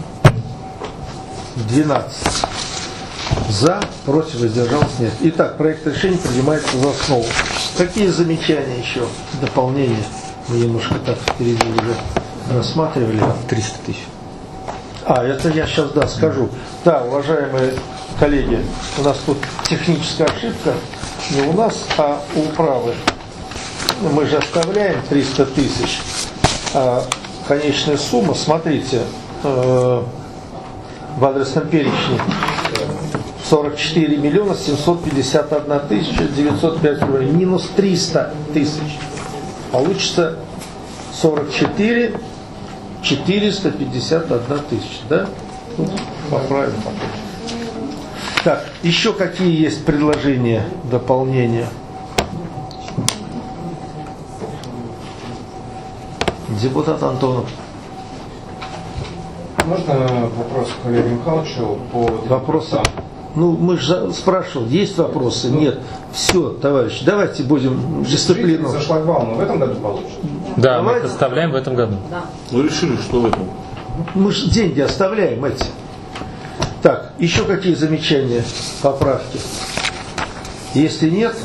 12. За, против, воздержался, нет. Итак, проект решения принимается за основу. Какие замечания еще, дополнения? Мы немножко так впереди уже рассматривали. 300 тысяч. Это я сейчас, скажу. Да, уважаемые коллеги, у нас тут техническая ошибка. Не у нас, а у управы. Мы же оставляем 300 тысяч. А конечная сумма, смотрите, в адресном перечне 44 миллиона 751 тысяча 905 рублей. Минус 300 тысяч. Получится 44 451 тысяча. Да? Поправим потом. Так, еще какие есть предложения, дополнения? Депутат Антонов. Можно вопрос к Валерию Михайловичу по вопросам? Мы же спрашивали, есть вопросы? Нет. Все, товарищи, давайте будем дисциплину. За шлагбаум в этом году получится? Да, давайте. Мы это оставляем в этом году. Да. Мы решили, что в этом. Мы же деньги оставляем эти. Так, еще какие замечания, поправки? Если нет,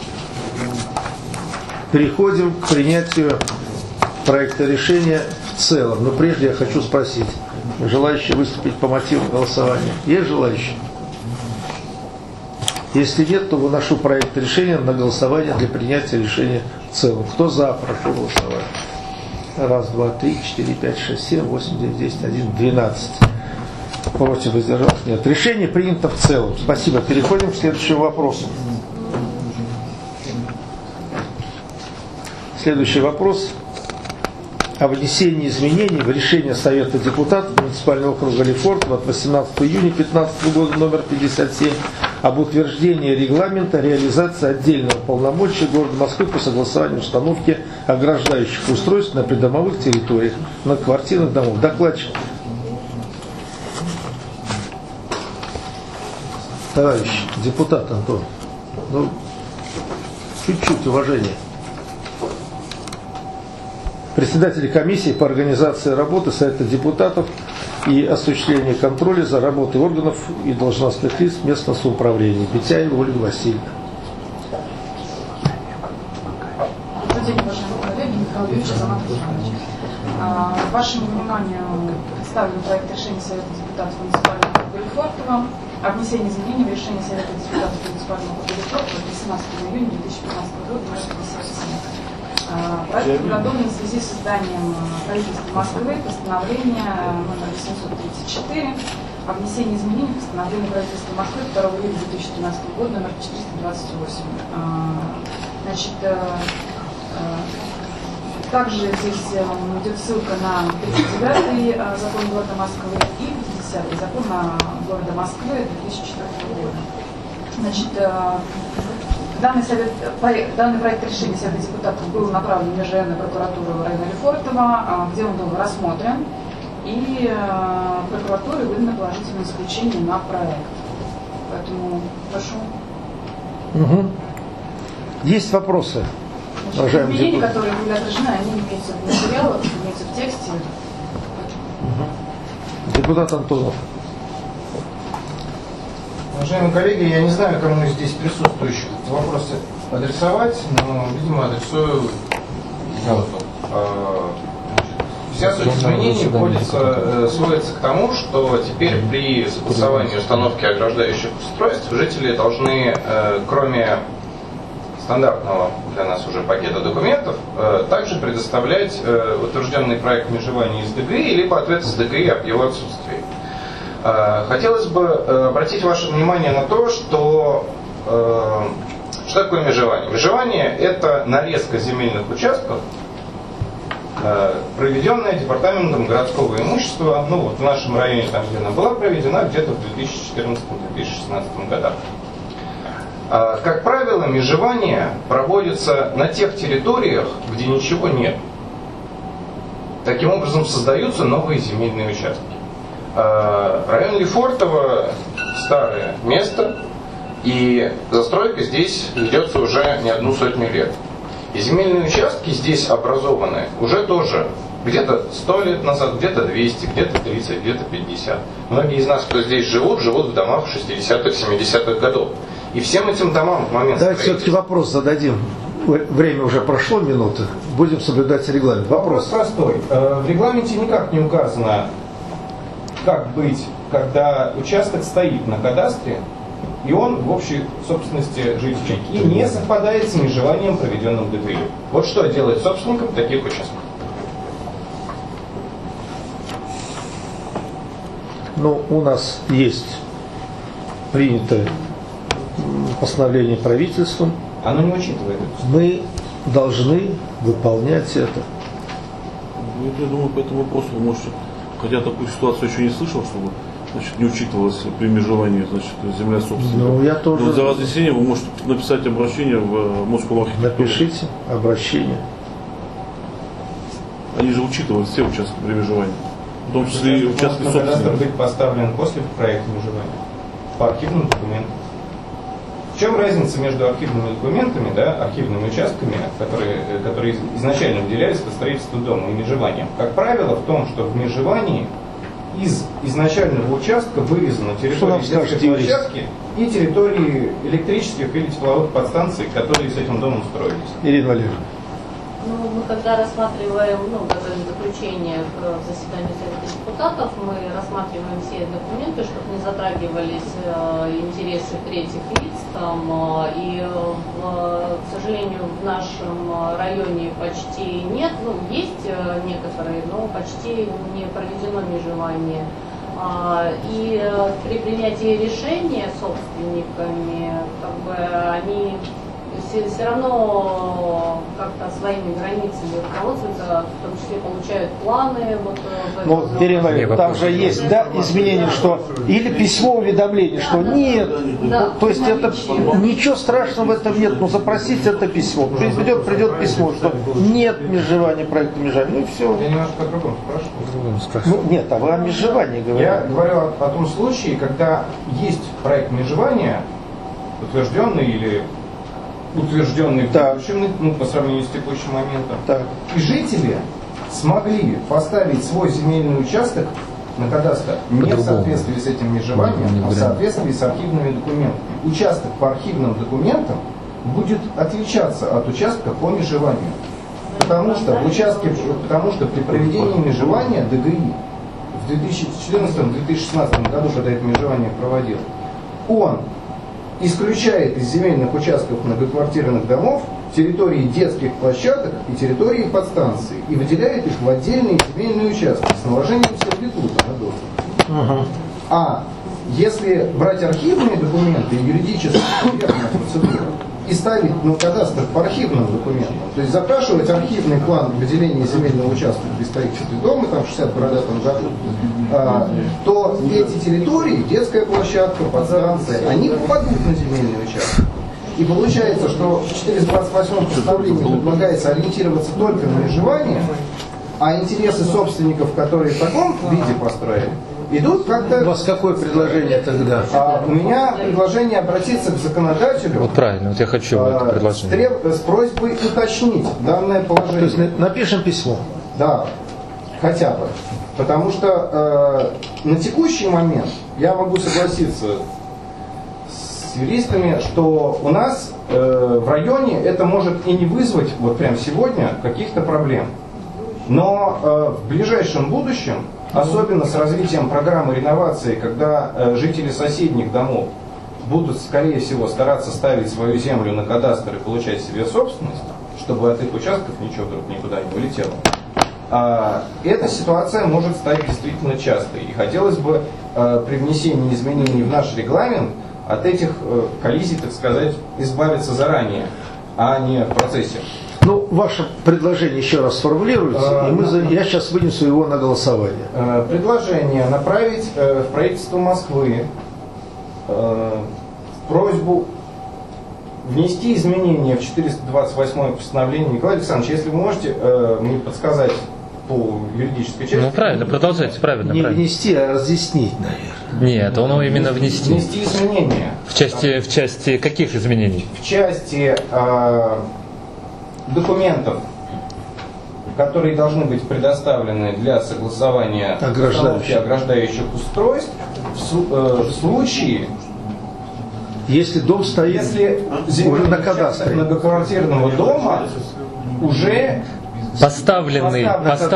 переходим к принятию проекта решения в целом. Но прежде я хочу спросить, желающие выступить по мотивам голосования? Есть желающие? Если нет, то выношу проект решения на голосование для принятия решения в целом. Кто за, прошу голосовать. 1, 2, 3, 4, 5, 6, 7, 8, 9, 10, 11, 12. Против, воздержался? Нет. Решение принято в целом. Спасибо. Переходим к следующему вопросу. Следующий вопрос о внесении изменений в решение Совета депутатов муниципального округа Лефортово от 18 июня 2015 года номер 57 об утверждении регламента реализации отдельного полномочия города Москвы по согласованию установки ограждающих устройств на придомовых территориях, на квартирных домах. Докладчик. Товарищ депутат Антон, чуть-чуть уважения. Председатель комиссии по организации работы Совета депутатов и осуществлению контроля за работой органов и должностных лиц местного самоуправления. Битяева Ольга Васильевна. Добрый день, уважаемые коллеги, Михаил Юрьевич, Азамат Александрович. Вашему вниманию представлен проект решения Совета депутатов муниципального округа Лефортово о внесении изменений в решение Совета депутатов муниципального округа Лефортово от 18 июня 2015 года номер 57. Проект подготовлен в связи с созданием правительства Москвы постановления номер 834 о внесении изменений в постановление правительства Москвы 2 июля 2013 года номер 428. Также здесь идет ссылка на 39-й закон города Москвы и 50-й закон города Москвы 2004 года. Данный проект решения Совета депутатов был направлен в Межрайонную прокуратуру района Лефортово, где он был рассмотрен, и прокуратуре выдано положительное заключение на проект. Поэтому прошу. Угу. Есть вопросы? Изменения, которые были отражены, они имеются в материалах, имеются в тексте. Угу. Депутат Антонов. Уважаемые коллеги, я не знаю, кому из здесь присутствующих вопросы адресовать, но, видимо, адресую Вся суть изменений сводится к тому, что теперь при согласовании установки ограждающих устройств жители должны, кроме стандартного для нас уже пакета документов, также предоставлять утвержденный проект межевания из ДГИ, либо ответ из ДГИ об его отсутствии. Хотелось бы обратить ваше внимание на то, что такое межевание. Межевание – это нарезка земельных участков, проведенная Департаментом городского имущества, ну вот в нашем районе, там где она была проведена, где-то в 2014-2016 годах. Как правило, межевание проводится на тех территориях, где ничего нет. Таким образом создаются новые земельные участки. Район Лефортово – старое место, и застройка здесь ведется уже не одну сотню лет. И земельные участки здесь образованы уже тоже где-то 100 лет назад, где-то 200, где-то 30, где-то 50. Многие из нас, кто здесь живут в домах 60-х, 70-х годов. И всем этим домам в момент давайте все-таки вопрос зададим. Время уже прошло, минуты. Будем соблюдать регламент. Вопрос простой. В регламенте никак не указано, как быть, когда участок стоит на кадастре, и он в общей собственности жителей, и не совпадает с межеванием, проведенным ДГИ. Вот что делать собственникам таких участков? Ну, у нас есть принятое постановление правительством. Оно не учитывает это. Мы должны выполнять это. Я думаю, по этому вопросу вы можете, хотя такую ситуацию еще не слышал, чтобы не учитывалось при межевании земля собственника. Ну, я тоже. За разъяснение вы можете написать обращение в Мосполархитектуру. Напишите обращение. Они же учитывают все участки при межевании. В том числе и участки собственника. Кадастр быть поставлен после проекта межевания по архивным документам. В чем разница между архивными документами, архивными участками, которые изначально выделялись по строительству дома, и межеванием? Как правило, в том, что в межевании из изначального участка вырезана территория детской площадки и территории электрических или тепловых подстанций, которые с этим домом строились. Ирина Валерьевна. Ну, мы когда рассматриваем, готовим заключение к заседанию Совета депутатов, мы рассматриваем все документы, чтобы не затрагивались интересы третьих лиц. И, к сожалению, в нашем районе почти нет, есть некоторые, но почти не проведено межевание. И при принятии решения собственниками, они все равно как-то своими границами руководствуются, в том числе получают планы. Ирина Валерьевна, там же есть изменение, что или письмо уведомление, что нет. То есть это ничего страшного в этом нет, но запросить это письмо. Придет письмо, что нет межевания, проекта межевания. Ну и все. Я немножко о другом спрашиваю. Нет, а вы о межевании говорите. Я говорю о том случае, когда есть проект межевания, утвержденный или утвержденный в будущем, по сравнению с текущим моментом. И жители смогли поставить свой земельный участок на кадастр не в соответствии с этим межеванием, а в соответствии с архивными документами. Участок по архивным документам будет отличаться от участка по межеванию. Потому что при проведении межевания ДГИ в 2014-2016 году, когда это межевание проводил, он исключает из земельных участков многоквартирных домов территории детских площадок и территории подстанций и выделяет их в отдельные земельные участки с наложением сервитута на доступ. А если брать архивные документы и юридически верную процедуру и ставить на кадастр по архивным документам, то есть запрашивать архивный план выделения земельного участка при строительстве дома в 60-м году, то эти территории, детская площадка, подстанция, они попадут на земельный участок. И получается, что в 428-м постановлении предлагается ориентироваться только на межевание, а интересы собственников, которые в таком виде построили, идут как-то... У вас какое предложение тогда? У меня предложение обратиться к законодателю. Вот правильно, я хочу это предложение. С просьбой уточнить данное положение. То есть напишем письмо? Да, хотя бы. Потому что на текущий момент я могу согласиться с юристами, что у нас в районе это может и не вызвать вот прямо сегодня каких-то проблем. Но в ближайшем будущем, особенно с развитием программы реновации, когда жители соседних домов будут, скорее всего, стараться ставить свою землю на кадастр и получать себе собственность, чтобы от их участков ничего вдруг никуда не улетело, эта ситуация может стать действительно частой. И хотелось бы при внесении изменений в наш регламент от этих коллизий, так сказать, избавиться заранее, а не в процессе. Ну, ваше предложение еще раз сформулируйте, и я сейчас вынесу его на голосование. Предложение направить в правительство Москвы просьбу внести изменения в 428 постановление. Николай Александрович, если вы можете мне подсказать по юридической части. Ну, правильно, продолжайте, правильно. Не правильно. внести, а разъяснить, наверное. Нет, он именно внести. Внести изменения. В части каких изменений? В части документов, которые должны быть предоставлены для согласования ограждающих устройств в случае, если дом стоит уже на кадастре многоквартирного дома уже поставленный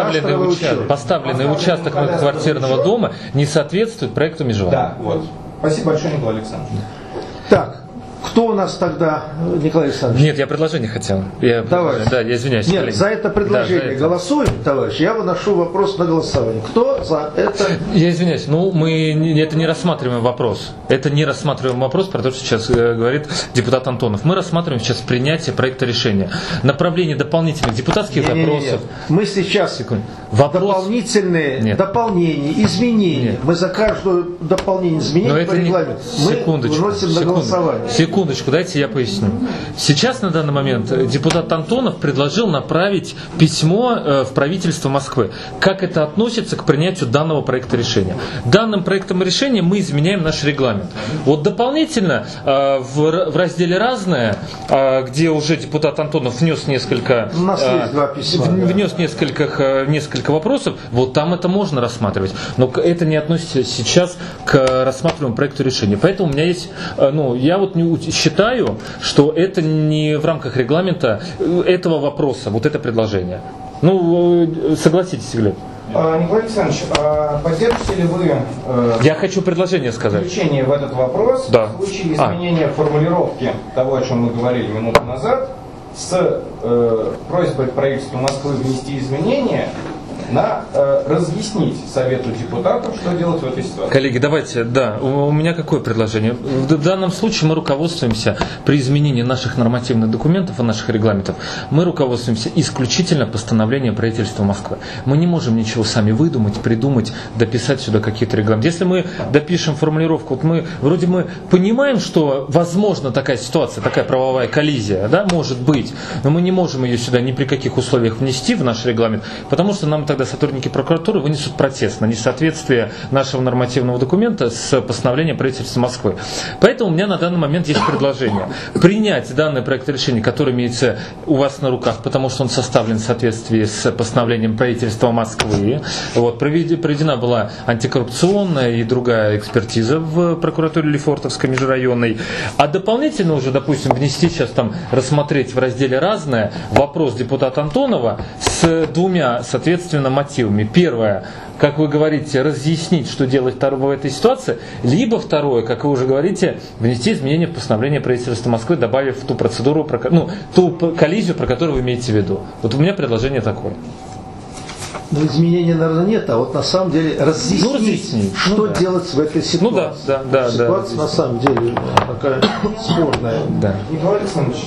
участок многоквартирного дома не соответствует проекту межевания. Да, вот. Спасибо большое, Николай Александрович. Так, кто у нас тогда, Николай Александрович? Нет, я предложение хотел. Товарищ. Да, я извиняюсь. Нет, коллеги. за это предложение да, за это. голосуем, товарищ. Я выношу вопрос на голосование. Кто за это? Я извиняюсь, мы это не рассматриваем вопрос. Это не рассматриваем вопрос про то, что сейчас говорит депутат Антонов. Мы рассматриваем сейчас принятие проекта решения. Направление дополнительных депутатских вопросов. Мы сейчас дополнительные дополнения, изменения. Мы за каждое дополнение изменения по регламенту мы выносим на голосование. Секундочку, дайте я поясню. Сейчас на данный момент депутат Антонов предложил направить письмо в правительство Москвы. Как это относится к принятию данного проекта решения? Данным проектом решения мы изменяем наш регламент. Вот дополнительно в разделе «Разное», где уже депутат Антонов внес несколько вопросов, вот там это можно рассматривать. Но это не относится сейчас к рассматриваемому проекту решения. Поэтому у меня есть, я вот считаю, что это не в рамках регламента этого вопроса, вот это предложение. Согласитесь, Глеб? Николай Александрович, поддержите ли вы я хочу предложение сказать. Включение в этот вопрос в случае изменения формулировки того, о чем мы говорили минуту назад, с просьбой правительства Москвы внести изменения на разъяснить Совету депутатов, что делать в этой ситуации. Коллеги, давайте, у меня какое предложение? В данном случае мы руководствуемся при изменении наших нормативных документов и наших регламентов, мы руководствуемся исключительно постановлением правительства Москвы. Мы не можем ничего сами выдумать, придумать, дописать сюда какие-то регламенты. Если мы допишем формулировку, мы понимаем, что возможна такая ситуация, такая правовая коллизия, может быть, но мы не можем ее сюда ни при каких условиях внести в наш регламент, потому что нам тогда сотрудники прокуратуры вынесут протест на несоответствие нашего нормативного документа с постановлением правительства Москвы. Поэтому у меня на данный момент есть предложение принять данный проект решения, который имеется у вас на руках, потому что он составлен в соответствии с постановлением правительства Москвы. Проведена была антикоррупционная и другая экспертиза в прокуратуре Лефортовской межрайонной. А дополнительно уже, допустим, внести сейчас рассмотреть в разделе «Разное» вопрос депутата Антонова с двумя, соответственно, мотивами. Первое, как вы говорите, разъяснить, что делать в этой ситуации, либо второе, как вы уже говорите, внести изменения в постановление правительства Москвы, добавив ту процедуру, ту коллизию, про которую вы имеете в виду. Вот у меня предложение такое. Изменения, наверное, нет, а вот на самом деле разъяснить, что делать в этой ситуации. Ситуация на самом деле такая спорная. Николай Александрович,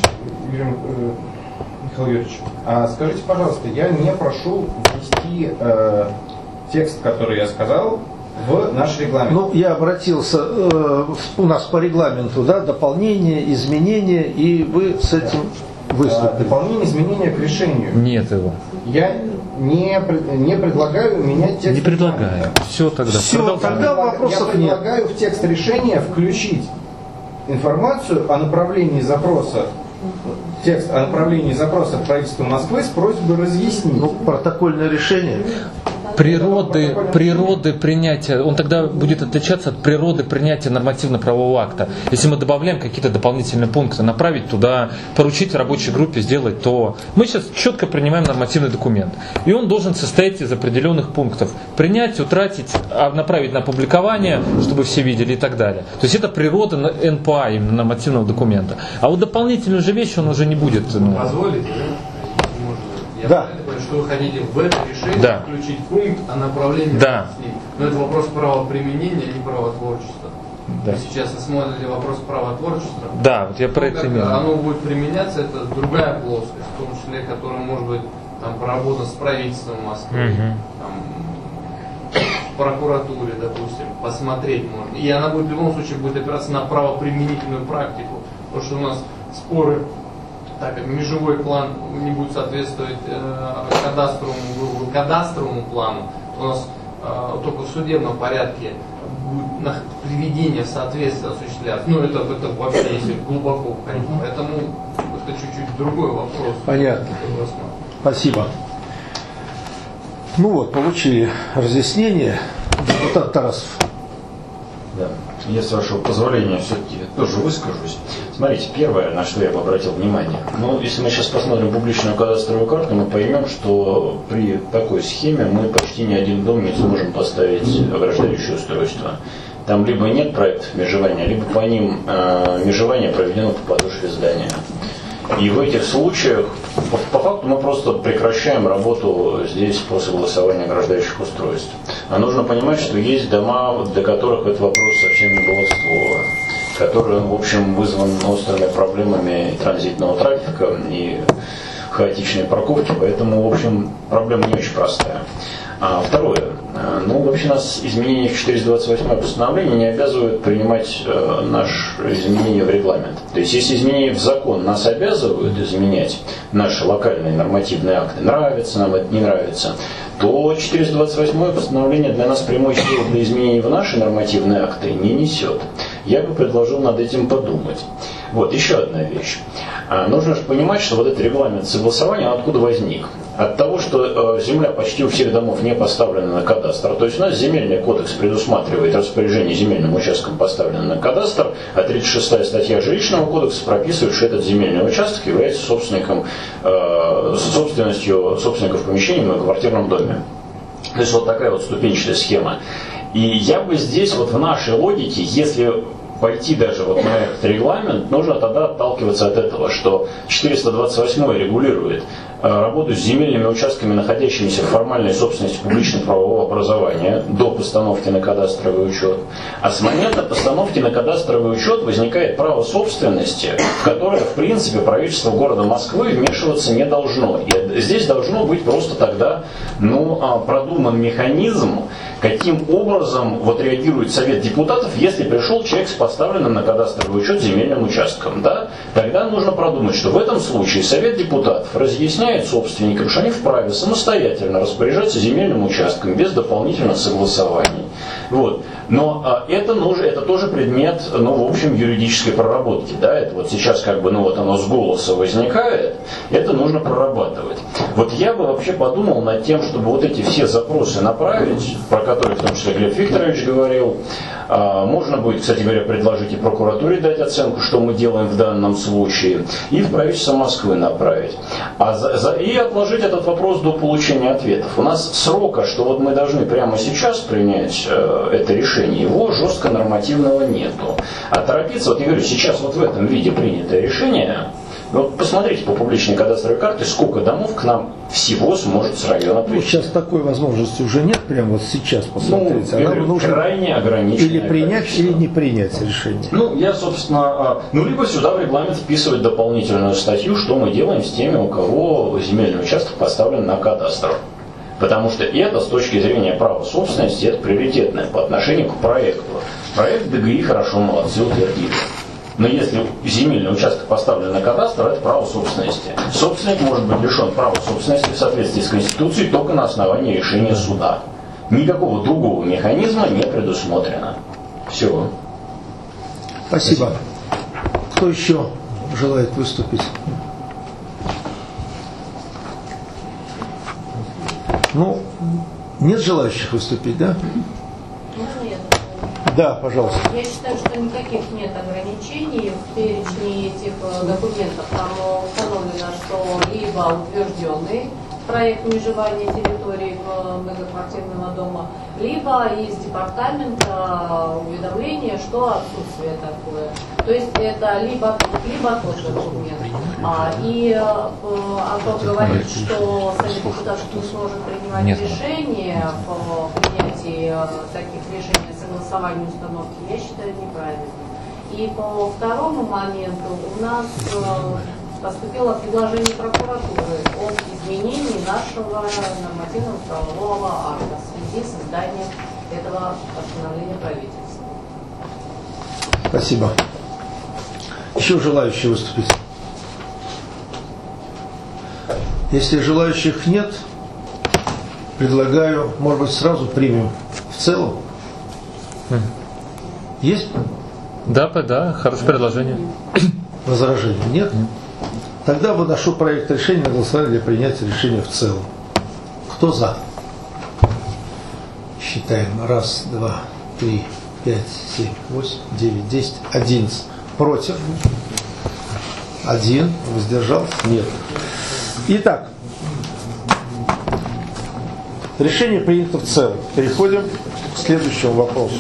Михаил Юрьевич, скажите, пожалуйста, я не прошу ввести текст, который я сказал, в наш регламент. Я обратился, у нас по регламенту, дополнение, изменения, и вы с этим выступили. Дополнение, изменения к решению. Нет его. Я не предлагаю менять текст. Не предлагаю. Все тогда. Я предлагаю в текст решения включить информацию о направлении запроса, текст о направлении запроса в правительство Москвы с просьбой разъяснить. Протокольное решение. природы принятия, он тогда будет отличаться от природы принятия нормативно-правового акта. Если мы добавляем какие-то дополнительные пункты, направить туда, поручить рабочей группе сделать то. Мы сейчас четко принимаем нормативный документ. И он должен состоять из определенных пунктов. Принять, утратить, направить на публикование, чтобы все видели и так далее. То есть это природа НПА, именно нормативного документа. А вот дополнительную же вещь он уже не будет. Позволите, да? Да. Что вы хотите в это решение включить пункт о направлении с ним. Но это вопрос правоприменения, а не правотворчества. Да. Вы сейчас смотрите вопрос правотворчества. Да, вот я про это имею. Оно будет применяться, это другая плоскость, в том числе, которая может быть там проработана с правительством Москвы, там, в прокуратуре, допустим, посмотреть можно. И она будет в любом случае будет опираться на правоприменительную практику. Потому что у нас споры, так как межевой план не будет соответствовать кадастровому плану, у нас только в судебном порядке будет приведение в соответствие осуществляться. Ну, это вообще, если глубоко входить. Поэтому это чуть-чуть другой вопрос. Понятно. Спасибо. Ну вот, получили разъяснение. Депутат Тарасов. Да. Я, с вашего позволения, все-таки тоже выскажусь. Смотрите, первое, на что я бы обратил внимание. Ну, если мы сейчас посмотрим публичную кадастровую карту, мы поймем, что при такой схеме мы почти ни один дом не сможем поставить ограждающее устройство. Там либо нет проектов межевания, либо по ним межевание проведено по подошве здания. И в этих случаях, по факту, мы просто прекращаем работу здесь по согласованию ограждающих устройств. А нужно понимать, что есть дома, для которых этот вопрос совсем не баловство, который, в общем, вызван острыми проблемами транзитного трафика и хаотичной парковки, поэтому, в общем, проблема не очень простая. А второе. Ну, вообще нас изменения в 428 постановление не обязывают принимать наши изменения в регламент. То есть, если изменения в закон нас обязывают изменять наши локальные нормативные акты, нравится нам это, не нравится, то 428 постановление для нас прямой силы для изменений в наши нормативные акты не несет. Я бы предложил над этим подумать. Вот, еще одна вещь. Нужно же понимать, что вот этот регламент согласования, он откуда возник? От того, что земля почти у всех домов не поставлена на кадастр. То есть у нас земельный кодекс предусматривает распоряжение земельным участком поставлено на кадастр, а 36-я статья жилищного кодекса прописывает, что этот земельный участок является собственностью собственников помещений в многоквартирном доме. То есть вот такая вот ступенчатая схема. И я бы здесь вот в нашей логике, если пойти даже вот на этот регламент, нужно тогда отталкиваться от этого, что 428 регулирует работу с земельными участками, находящимися в формальной собственности публично-правового образования до постановки на кадастровый учет. А с момента постановки на кадастровый учет возникает право собственности, в которое, в принципе, правительство города Москвы вмешиваться не должно. И здесь должно быть просто тогда продуман механизм, каким образом вот реагирует Совет депутатов, если пришел человек с поставленным на кадастровый учет земельным участком. Да? Тогда нужно продумать, что в этом случае Совет депутатов разъясняет собственникам, что они вправе самостоятельно распоряжаться земельным участком без дополнительных согласований. Вот. Но это тоже предмет, в общем, юридической проработки. Да? Это вот сейчас оно с голоса возникает, это нужно прорабатывать. Вот я бы вообще подумал над тем, чтобы вот эти все запросы направить, про которые в том числе Глеб Викторович говорил, можно будет, кстати говоря, предложить и прокуратуре дать оценку, что мы делаем в данном случае, и в правительство Москвы направить. И отложить этот вопрос до получения ответов. У нас срока, что вот мы должны прямо сейчас принять это решение, его жестко нормативного нету. А торопиться, вот я говорю, сейчас вот в этом виде принятое решение, вот посмотрите по публичной кадастровой карте, сколько домов к нам всего сможет с района прийти. Сейчас такой возможности уже нет, прямо вот сейчас посмотреть. Она нужно крайне ограниченное или принять, или не принять решение. Я, собственно, либо сюда в регламент вписывать дополнительную статью, что мы делаем с теми, у кого земельный участок поставлен на кадастр. Потому что это, с точки зрения права собственности, это приоритетное по отношению к проекту. Проект ДГИ хорошо, молодцы, утвердили. Но если земельный участок поставлен на кадастр, это право собственности. Собственник может быть лишен права собственности в соответствии с Конституцией только на основании решения суда. Никакого другого механизма не предусмотрено. Все. Спасибо. Кто еще желает выступить? Нет желающих выступить, да? Да, пожалуйста. Я считаю, что никаких нет ограничений в перечне этих документов. Там установлено, что либо утвержденный проект межевания территории многоквартирного дома, либо из департамента уведомление, что отсутствие такое. То есть это либо тот же документ. И Антон говорит, что Совет депутатов не сможет принимать решения по принятии таких решений о согласовании установки. Я считаю неправильным. И по второму моменту у нас поступило предложение прокуратуры об изменении нашего нормативного правового акта в связи с созданием этого постановления правительства. Спасибо. Еще желающие выступить? Если желающих нет, предлагаю, может быть, сразу примем в целом. Есть? Да, хорошее предложение. Возражений нет? Тогда выношу проект решения на голосование для принятия решения в целом. Кто за? Считаем. 1, 2, 3, 5, 7, 8, 9, 10, 11. Против? 1. Воздержался? Нет. Итак, решение принято в целом. Переходим к следующему вопросу.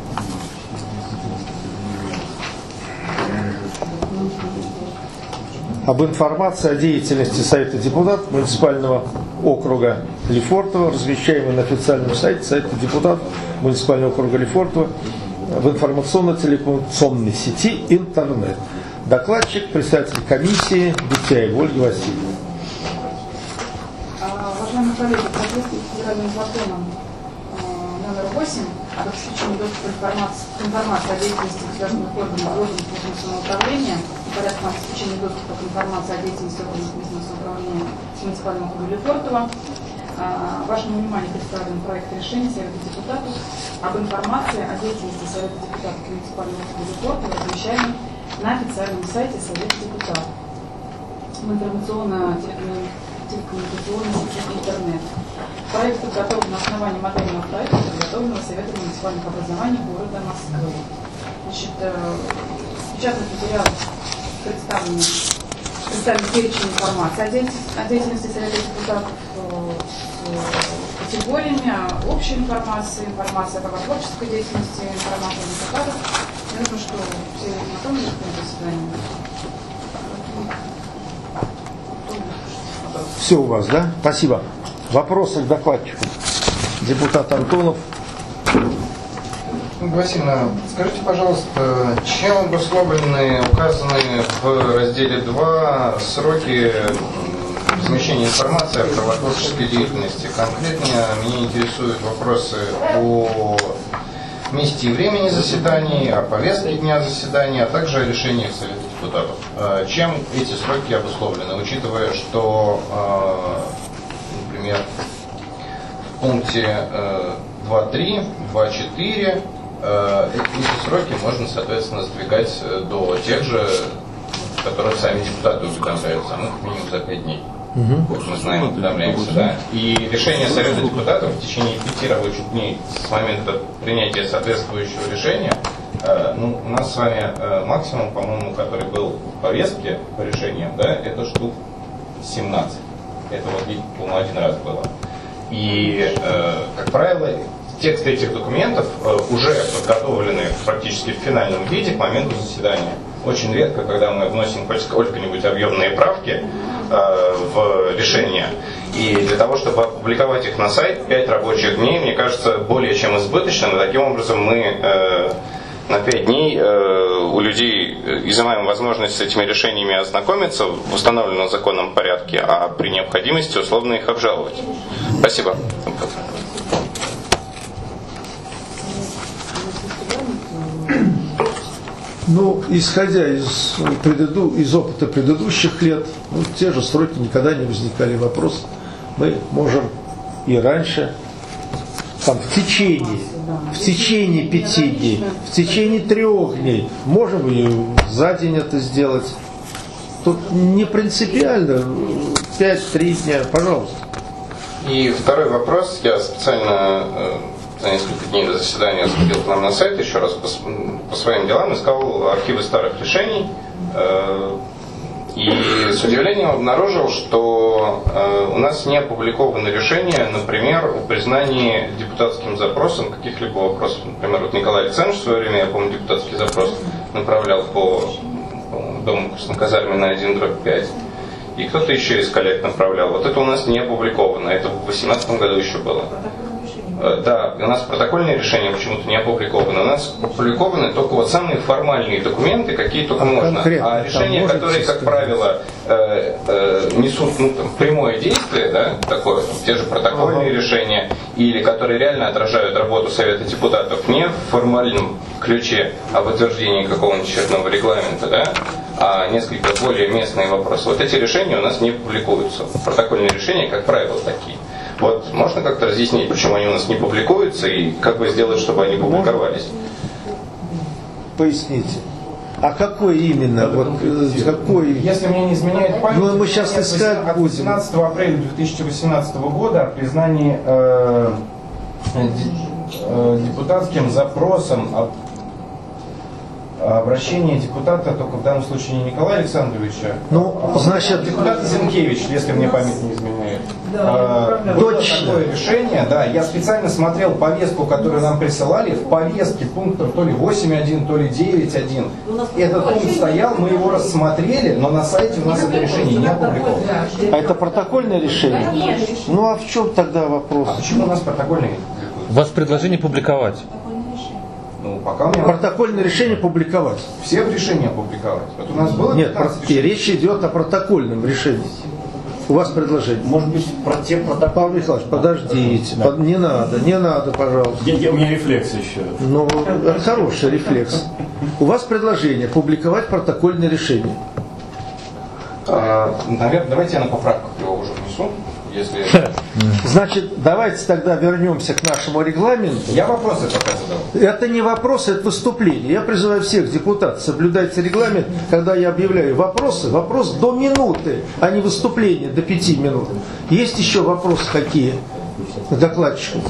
Об информации о деятельности Совета депутатов муниципального округа Лефортово, размещаемой на официальном сайте Совета депутатов муниципального округа Лефортово в информационно-телекоммуникационной сети интернет. Докладчик, председатель комиссии Битяева Ольга Васильевна. Уважаемые коллеги, в соответствии с федеральным законом номер 8 об обеспечении доступа к информации о деятельности государственных органов и органов местного самоуправления и порядком обеспечения доступа к информации о деятельности органов местного самоуправления муниципального округа Лефортово, вашему вниманию представлен проект решения Совета депутатов об информации о деятельности Совета депутатов муниципального округа Лефортово, размещаемой на официальном сайте Совета депутатов в информационно-телекоммуникационной сети интернет. Проект подготовлен на основании модельного проекта, подготовленного Советом муниципальных образований города Москвы. Значит, в печатных материалах представлен перечень информации о деятельности Совета депутатов с категориями, общей информации, информация по творческой деятельности, информация о депутатах. Я думаю, что все знакомы с этим заседанием. Все у вас, да? Спасибо. Вопросы к докладчику. Депутат Антонов. Васильевна, скажите, пожалуйста, чем обусловлены указанные в разделе 2 сроки размещения информации о правотворческой деятельности? Конкретно меня интересуют вопросы о месте и времени заседаний, о повестке дня заседания, а также о решениях Совета депутатов. Чем эти сроки обусловлены, учитывая, что, например, в пункте 2.3, 2.4 эти сроки можно, соответственно, сдвигать до тех же, которых сами депутаты уведомляются, ну, как минимум за 5 дней. Мы знаем, уведомляемся, да. И решение Совета депутатов в течение 5 рабочих дней с момента принятия соответствующего решения, ну, у нас с вами максимум, по-моему, который был в повестке по решениям, да, это штук 17. Это вот, по-моему, один раз было. И, как правило, тексты этих документов уже подготовлены практически в финальном виде к моменту заседания. Очень редко, когда мы вносим хоть сколько-нибудь объемные правки в решение. И для того, чтобы опубликовать их на сайт, 5 рабочих дней, мне кажется, более чем избыточным. И таким образом мы на 5 дней у людей изымаем возможность с этими решениями ознакомиться в установленном законном порядке, а при необходимости условно их обжаловать. Спасибо. Ну, исходя из опыта предыдущих лет, ну, те же сроки никогда не возникали вопросы. Мы можем и раньше, там, в течение 5 дней, в течение 3 дней, можем и за день это сделать. Тут не принципиально, 5-3 дня, пожалуйста. И второй вопрос. Я специально за несколько дней до заседания сходил к нам на сайт еще раз по своим делам, искал архивы старых решений. И с удивлением обнаружил, что у нас не опубликованы решения, например, о признании депутатским запросом каких-либо вопросов. Например, вот Николай Александрович в свое время, я помню, депутатский запрос направлял по дому Красноказармина 1/5. И кто-то еще из коллег направлял. Вот это у нас не опубликовано. Это в 2018 году еще было. Да, у нас протокольные решения почему-то не опубликованы. У нас опубликованы только вот самые формальные документы, какие только можно. А решения, которые, как правило, несут прямое действие, да, такое, те же протокольные решения, или которые реально отражают работу Совета депутатов не в формальном ключе об утверждении какого-нибудь очередного регламента, да, а несколько более местные вопросы. Вот эти решения у нас не публикуются. Протокольные решения, как правило, такие. Вот можно как-то разъяснить, почему они у нас не публикуются и как бы сделать, чтобы они публиковались? Поясните. А какой именно? Вот, какой? Если мне не изменяет память, мы сейчас искать от 18 апреля 2018 года о признании депутатским запросом обращение депутата, только в данном случае не Николая Александровича, значит, депутата Зинкевич, если мне память не изменяет. Было такое решение, да, я специально смотрел повестку, которую нам присылали, в повестке пунктов то ли 8.1, то ли 9.1. Этот пункт стоял, мы его рассмотрели, но на сайте у нас это решение не опубликовано. А это протокольное решение? Конечно. Ну а в чем тогда вопрос? А почему у нас протокольное? У вас предложение публиковать. Пока у меня... Протокольное решение публиковать. Все решения публиковать. Вот у нас было Нет, речь идет о протокольном решении. У вас предложение. Может быть, про те протоколы. Павел Михайлович, подождите. Да. Не надо, пожалуйста. У меня рефлекс еще. Ну, хороший рефлекс. У вас предложение публиковать протокольное решение. Наверное, давайте я на поправках его уже внесу. Если... Значит, давайте тогда вернемся к нашему регламенту. Я вопросы пока задал. Это не вопросы, это выступление. Я призываю всех депутатов, соблюдайте регламент, когда я объявляю вопросы. Вопрос до минуты, а не выступление до 5 минут. Есть еще вопросы какие к докладчику?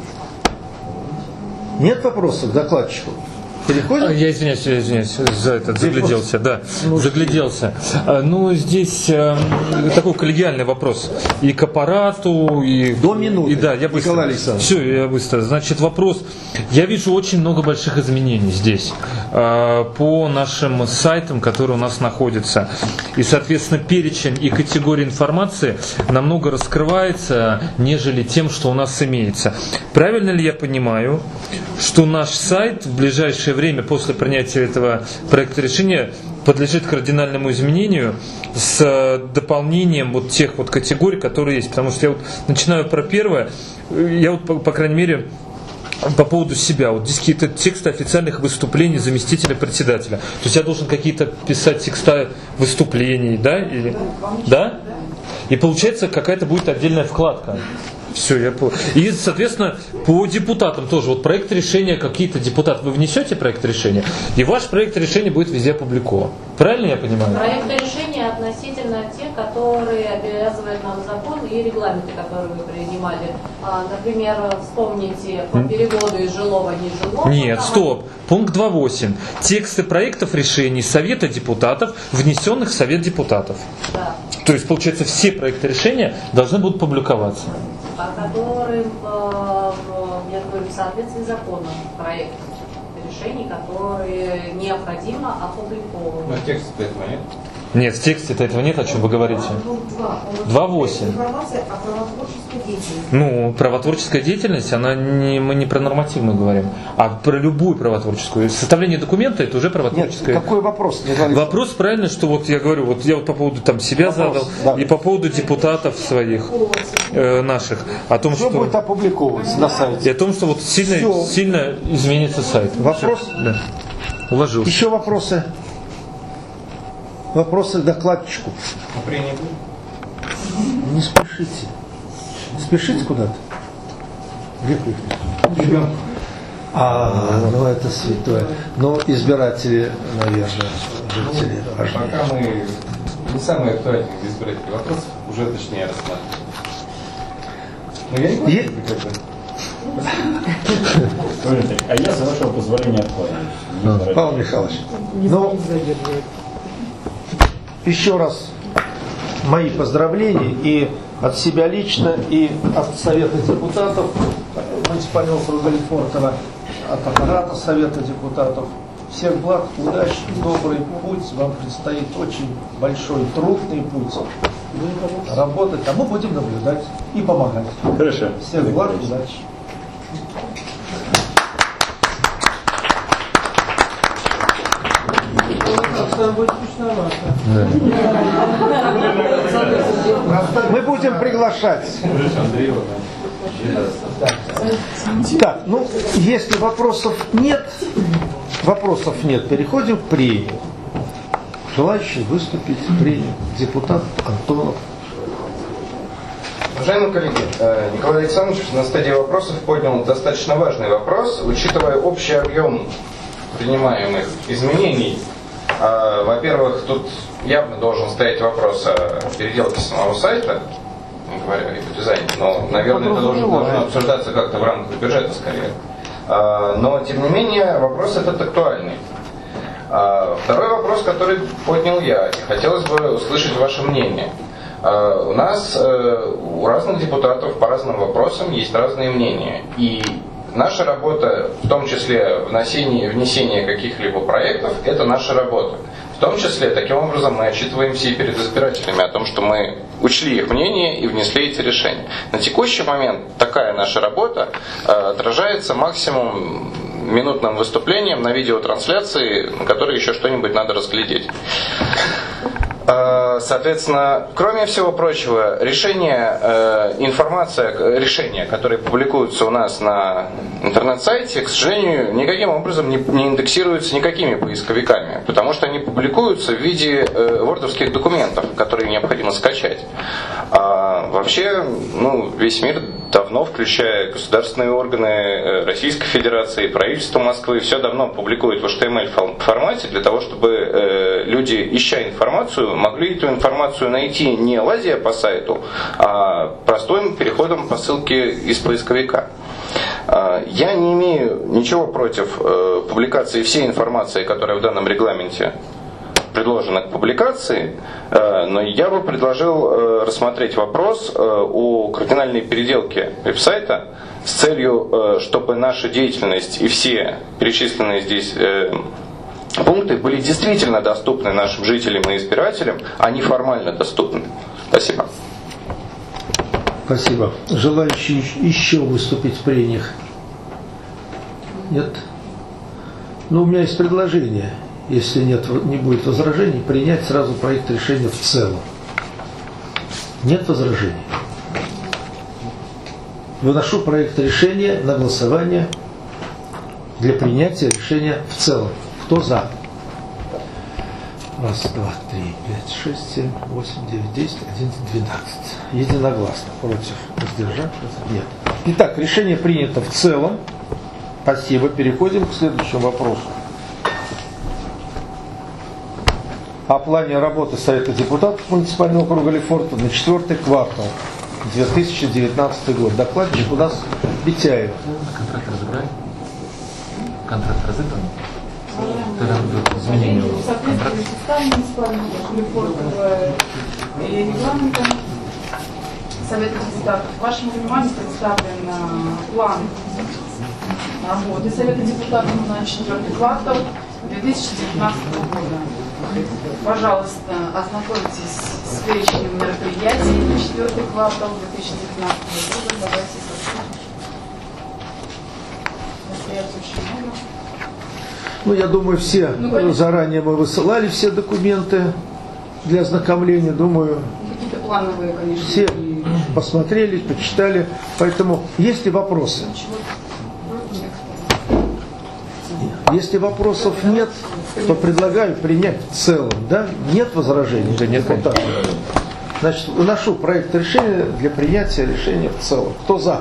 Нет вопросов к докладчику? Переходим? Я извиняюсь, за этот загляделся, да, загляделся. Ну, здесь такой коллегиальный вопрос и к аппарату, и... До минуты. И да, я быстро. Николай Александрович. Все, я быстро. Значит, вопрос. Я вижу очень много больших изменений здесь по нашим сайтам, которые у нас находятся. И, соответственно, перечень и категория информации намного раскрывается, нежели тем, что у нас имеется. Правильно ли я понимаю, что наш сайт в ближайшее время после принятия этого проекта решения подлежит кардинальному изменению с дополнением вот тех вот категорий, которые есть? Потому что я вот начинаю про первое, я вот, по крайней мере, по поводу себя, вот здесь какие-то тексты официальных выступлений заместителя председателя. То есть я должен какие-то писать текста выступлений, да? Или, да? И получается какая-то будет отдельная вкладка. Все, я понял. И, соответственно, по депутатам тоже. Вот проект решения, какие-то депутаты, вы внесете проект решения, и ваш проект решения будет везде опубликован. Правильно я понимаю? Проекты решения относительно тех, которые обязывают нам закон и регламенты, которые вы принимали. Например, вспомните по переводу из жилого в нежилого. Нет, стоп. Пункт 2.8. Тексты проектов решений Совета депутатов, внесенных в Совет депутатов. Да. То есть, получается, все проекты решения должны будут публиковаться. По которым, я говорю, в соответствии с законом проект решений, которые необходимо опубликовывать. Но текст этого нет? Нет, в тексте-то этого нет, о чем вы говорите. 2.8. Информация о правотворческой деятельности. Ну, правотворческая деятельность, мы не про нормативную говорим, а про любую правотворческую. Составление документа — это уже правотворческая. Нет, какой вопрос? Вопрос правильно, что вот я говорю, вот я вот по поводу там себя задал, да, и по поводу депутатов своих, наших. О том, все что будет опубликовываться на сайте. И о том, что вот сильно изменится сайт. Вопрос? Да. Уложился. Еще вопросы? Вопросы к докладчику. Не спешите. Спешите куда-то. Ну это святое. Но избиратели, наверное, жители важны. Пока мы не самые актуальные избирательные вопросы, уже точнее рассматриваем. А я, с вашего позволения, отклоняюсь. Павел Михайлович, ну, еще раз мои поздравления и от себя лично, и от Совета депутатов муниципального округа Лефортово, от аппарата Совета депутатов. Всех благ, удачи, добрый путь. Вам предстоит очень большой, трудный путь. Работать, а мы будем наблюдать и помогать. Хорошо. Всех благ, удачи. Мы будем приглашать. Так, ну, если вопросов нет, переходим к прению. Желающий выступить в прении депутат Антонов. Уважаемые коллеги, Николай Александрович на стадии вопросов поднял достаточно важный вопрос, учитывая общий объем принимаемых изменений. Во-первых, тут явно должен стоять вопрос о переделке самого сайта, не говоря о дизайне, но, наверное, это должно обсуждаться как-то в рамках бюджета скорее. Но, тем не менее, вопрос этот актуальный. Второй вопрос, который поднял я, и хотелось бы услышать ваше мнение. У нас, у разных депутатов по разным вопросам есть разные мнения. И наша работа, в том числе внесение каких-либо проектов, это наша работа. В том числе, таким образом, мы отчитываемся и перед избирателями о том, что мы учли их мнение и внесли эти решения. На текущий момент такая наша работа отражается максимум минутным выступлением на видеотрансляции, на которой еще что-нибудь надо разглядеть. Соответственно, кроме всего прочего, решения, которые публикуются у нас на интернет-сайте, к сожалению, никаким образом не индексируются никакими поисковиками, потому что они публикуются в виде вордовских документов, которые необходимо скачать. А вообще, весь мир давно, включая государственные органы Российской Федерации, правительство Москвы, все давно публикует в HTML формате для того, чтобы люди, ища информацию, могли эту информацию найти не лазя по сайту, а простым переходом по ссылке из поисковика. Я не имею ничего против публикации всей информации, которая в данном регламенте предложена к публикации, но я бы предложил рассмотреть вопрос о кардинальной переделке веб-сайта с целью, чтобы наша деятельность и все перечисленные здесь пункты были действительно доступны нашим жителям и избирателям, а не формально доступны. Спасибо. Спасибо. Желающие еще выступить в прениях? Нет? У меня есть предложение, если не будет возражений, принять сразу проект решения в целом. Нет возражений? Выношу проект решения на голосование для принятия решения в целом. Кто за? 1, 2, 3, 5, 6, 7, 8, 9, 10, 11, 12. Единогласно. Против? Воздержавшись? Нет. Итак, решение принято в целом. Спасибо. Переходим к следующему вопросу. О плане работы Совета депутатов муниципального округа Лефортово на 4-й квартал 2019 год. Докладчик у нас Битяев. Контракт разыграли? Контракт разыгран? Тогда будет изменение регламента Совета депутатов. Вашему вниманию представлен план работы Совета депутатов на 4-й квартал 2019 года. Пожалуйста, ознакомьтесь с перечнем мероприятий на 4-й квартал 2019 года. Давайте я думаю, все заранее мы высылали все документы для ознакомления. Думаю, какие-то плановые, конечно. Все посмотрели, почитали. Поэтому, есть ли вопросы? Если вопросов нет, то предлагаю принять в целом. Да? Нет возражений? Да нет. Значит, выношу проект решения для принятия решения в целом. Кто за?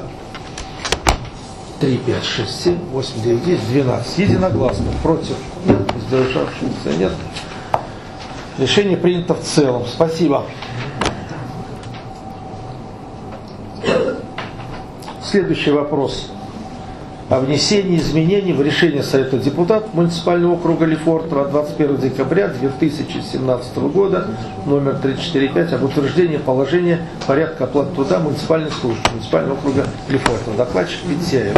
3, 5, 6, 7, 8, 9, 10, 12. Единогласно. Против? Нет. Воздержавшихся? Нет. Решение принято в целом. Спасибо. Следующий вопрос. О внесении изменений в решение Совета депутатов муниципального округа Лефортово от 21 декабря 2017 года номер 345 об утверждении положения порядка оплаты труда муниципальной службы муниципального округа Лефортово. Докладчик Петяев.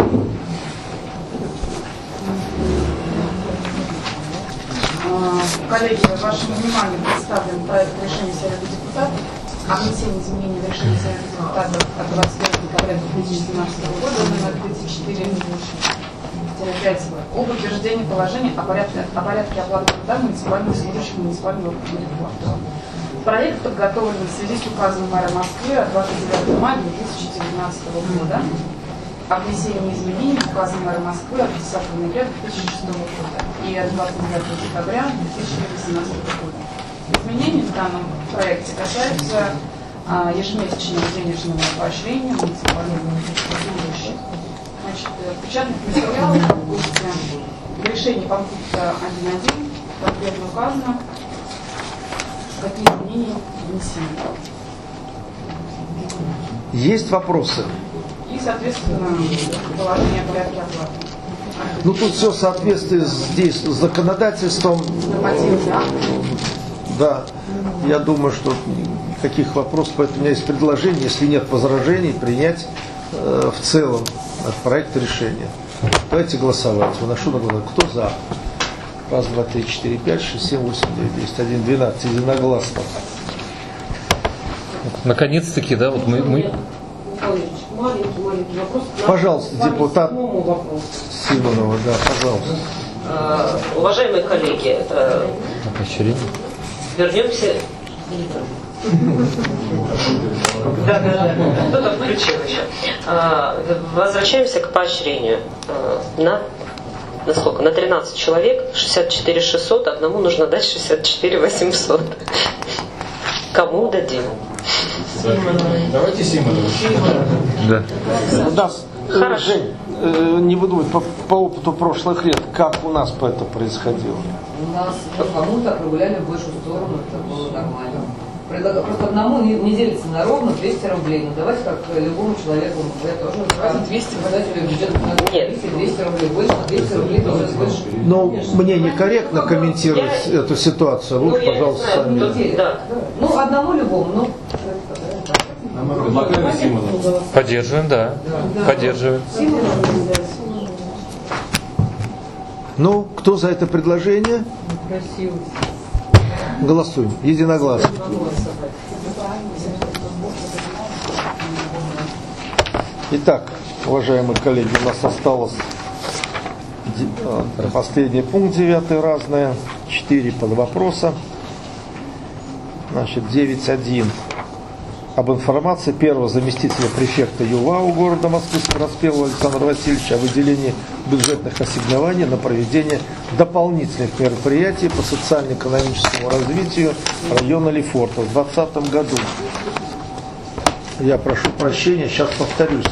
Коллеги, вашему вниманию представлен проект решения Совета депутатов о внесении изменений в решение Совета депутатов от 21 декабря 2017 года номер 34-5 об утверждении положения о порядке оплаты труда муниципальных служащих муниципального округа Лефортово. Проект подготовлен в связи с указом мэра Москвы от 29 мая 2019 года о внесении изменений в указ мэра Москвы от 10 ноября 2006 года и от 29 декабря 2018 года. Изменения в данном проекте касаются ежемесячного денежного поощрения муниципальных служащих. Значит, в печатных материалах в решении по пункту 1.1 конкретно указано, какие изменения внесены. Есть вопросы? И, соответственно, положение о порядке оплаты. Ну, тут все в соответствии здесь с законодательством. Да, я думаю, что никаких вопросов, поэтому у меня есть предложение, если нет возражений, принять в целом проект решения. Давайте голосовать. Выношу на голосование. Кто за? Раз, два, три, четыре, пять, шесть, семь, восемь, девять, 10, 11, 12. Единогласно. Наконец-таки, да, вот мы... Маленький вопрос. Пожалуйста, депутат Симонова, да, пожалуйста. Уважаемые коллеги, вернемся. Да, кто-то включил еще. Возвращаемся к поощрению. На сколько? На 13 человек, 64 600, одному нужно дать 64 800. Кому дадим? Давайте Симонову. Да. Хорошо. Жень, не буду думать, по опыту прошлых лет, как у нас это происходило? У нас кому-то прогуляли в большую сторону, это было нормально. Просто одному не делится на ровно 200 рублей. Ну давайте как любому человеку, я тоже. Давайте 200 показателей бюджета на год. Нет. 200 рублей больше, 200 рублей тоже больше. Но мне некорректно комментировать эту ситуацию. Вы, пожалуйста, сами. Да. Ну, одному любому. Поддерживаем, да. Поддерживаем. Ну, кто за это предложение? Красиво. Голосуем. Единогласно. Итак, уважаемые коллеги, у нас осталось последний пункт 9, разное, 4 под вопроса. Значит, 9.1. Об информации первого заместителя префекта ЮВАУ города Москвы Скороспелого Александра Васильевича о выделении бюджетных ассигнований на проведение дополнительных мероприятий по социально-экономическому развитию района Лефортово в 2020 году. Я прошу прощения, сейчас повторюсь.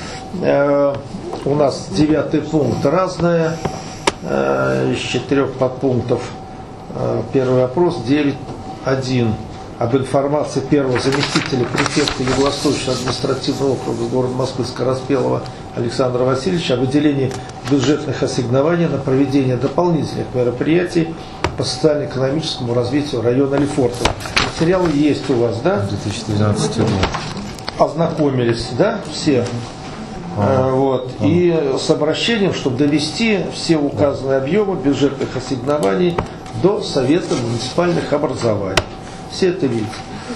У нас 9 пункт разное, из 4 подпунктов. Первый вопрос 9.1. Об информации первого заместителя префекта Юго-Восточного административного округа города Москвы Скороспелого Александра Васильевича о выделении бюджетных ассигнований на проведение дополнительных мероприятий по социально-экономическому развитию района Лефортово. Материалы есть у вас, да? 2012 год. Ознакомились, да, все? Вот. И с обращением, чтобы довести все указанные объемы бюджетных ассигнований до Совета муниципальных образований. Все это видят.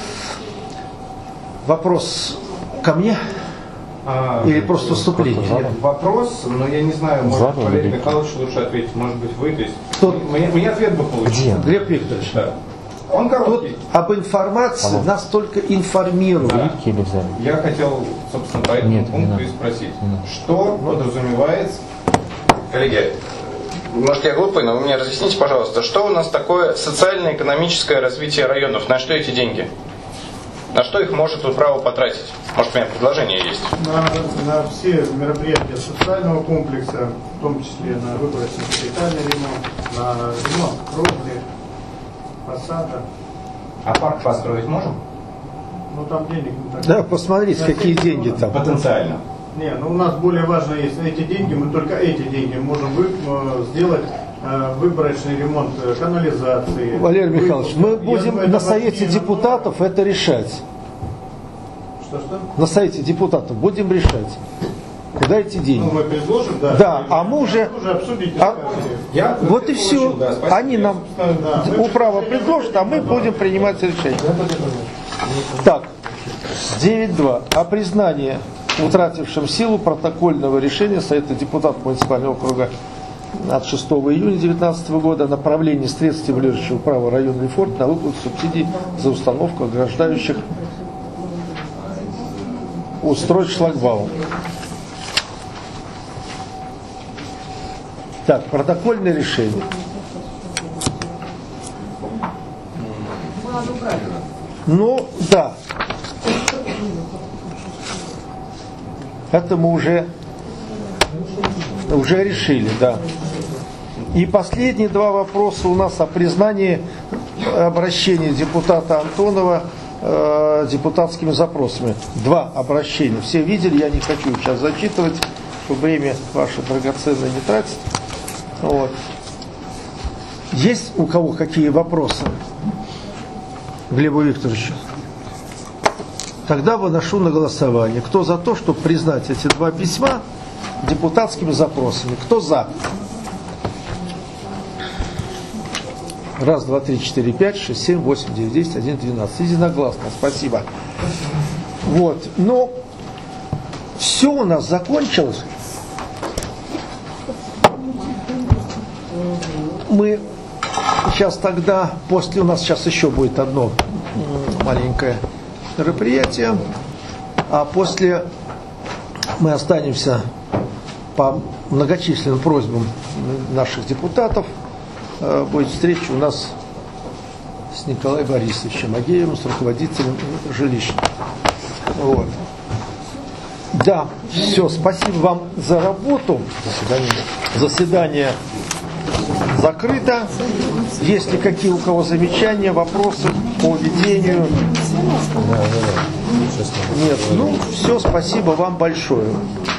Вопрос ко мне? Или просто вступление? Нет, вопрос, но я не знаю, может Валерий Михайлович лучше ответить, может быть вы. То есть, мне ответ бы получил. Глеб Викторович, да. Он короткий. Тут об информации нас только информируют. Да. Я хотел, собственно, по этому пункту и спросить, что подразумевается... Коллеги, может я глупый, но вы мне разъясните, пожалуйста, что у нас такое социально-экономическое развитие районов? На что эти деньги? На что их может управа потратить? Может, у меня предложение есть? На все мероприятия социального комплекса, в том числе на выборочный капитальный ремонт, на ремонт кровли, фасада. А парк построить можем? Ну там денег не так. Да, посмотрите, какие деньги там. Потенциально. Не, ну у нас более важно, если эти деньги, мы только эти деньги можем сделать выборочный ремонт канализации. Валерий Михайлович, мы будем на совете депутатов это решать. Что? На совете депутатов будем решать, куда эти деньги. Ну, мы предложим, да. Да, а мы уже обсудите. Вот и все. Да, они нам управа предложат, а мы будем принимать решение. Так, 9.2. О признании утратившим силу протокольного решения Совета депутатов муниципального округа от 6 июня 2019 года о направлении средств стимулирующего права районный фонд на выплату субсидий за установку ограждающих устроить шлагбаум. Так, протокольное решение. Ну, да. Это мы уже решили, да. И последние два вопроса у нас о признании обращения депутата Антонова депутатскими запросами. Два обращения. Все видели, я не хочу сейчас зачитывать, чтобы время ваше драгоценное не тратить. Вот. Есть у кого какие вопросы Глебу Викторовичу? Тогда выношу на голосование. Кто за то, чтобы признать эти два письма депутатскими запросами? Кто за? 1, 2, 3, 4, 5, 6, 7, 8, 9, 10, 11, 12. Единогласно. Спасибо. Вот. Но все у нас закончилось. Мы сейчас тогда, после у нас сейчас еще будет одно маленькое мероприятие, а после мы останемся по многочисленным просьбам наших депутатов. Будет встреча у нас с Николаем Борисовичем Агеевым, с руководителем жилища. Вот. Да, все, спасибо вам за работу. Заседание закрыто. Есть ли какие у кого замечания, вопросы по ведению? Нет, ну все, спасибо вам большое.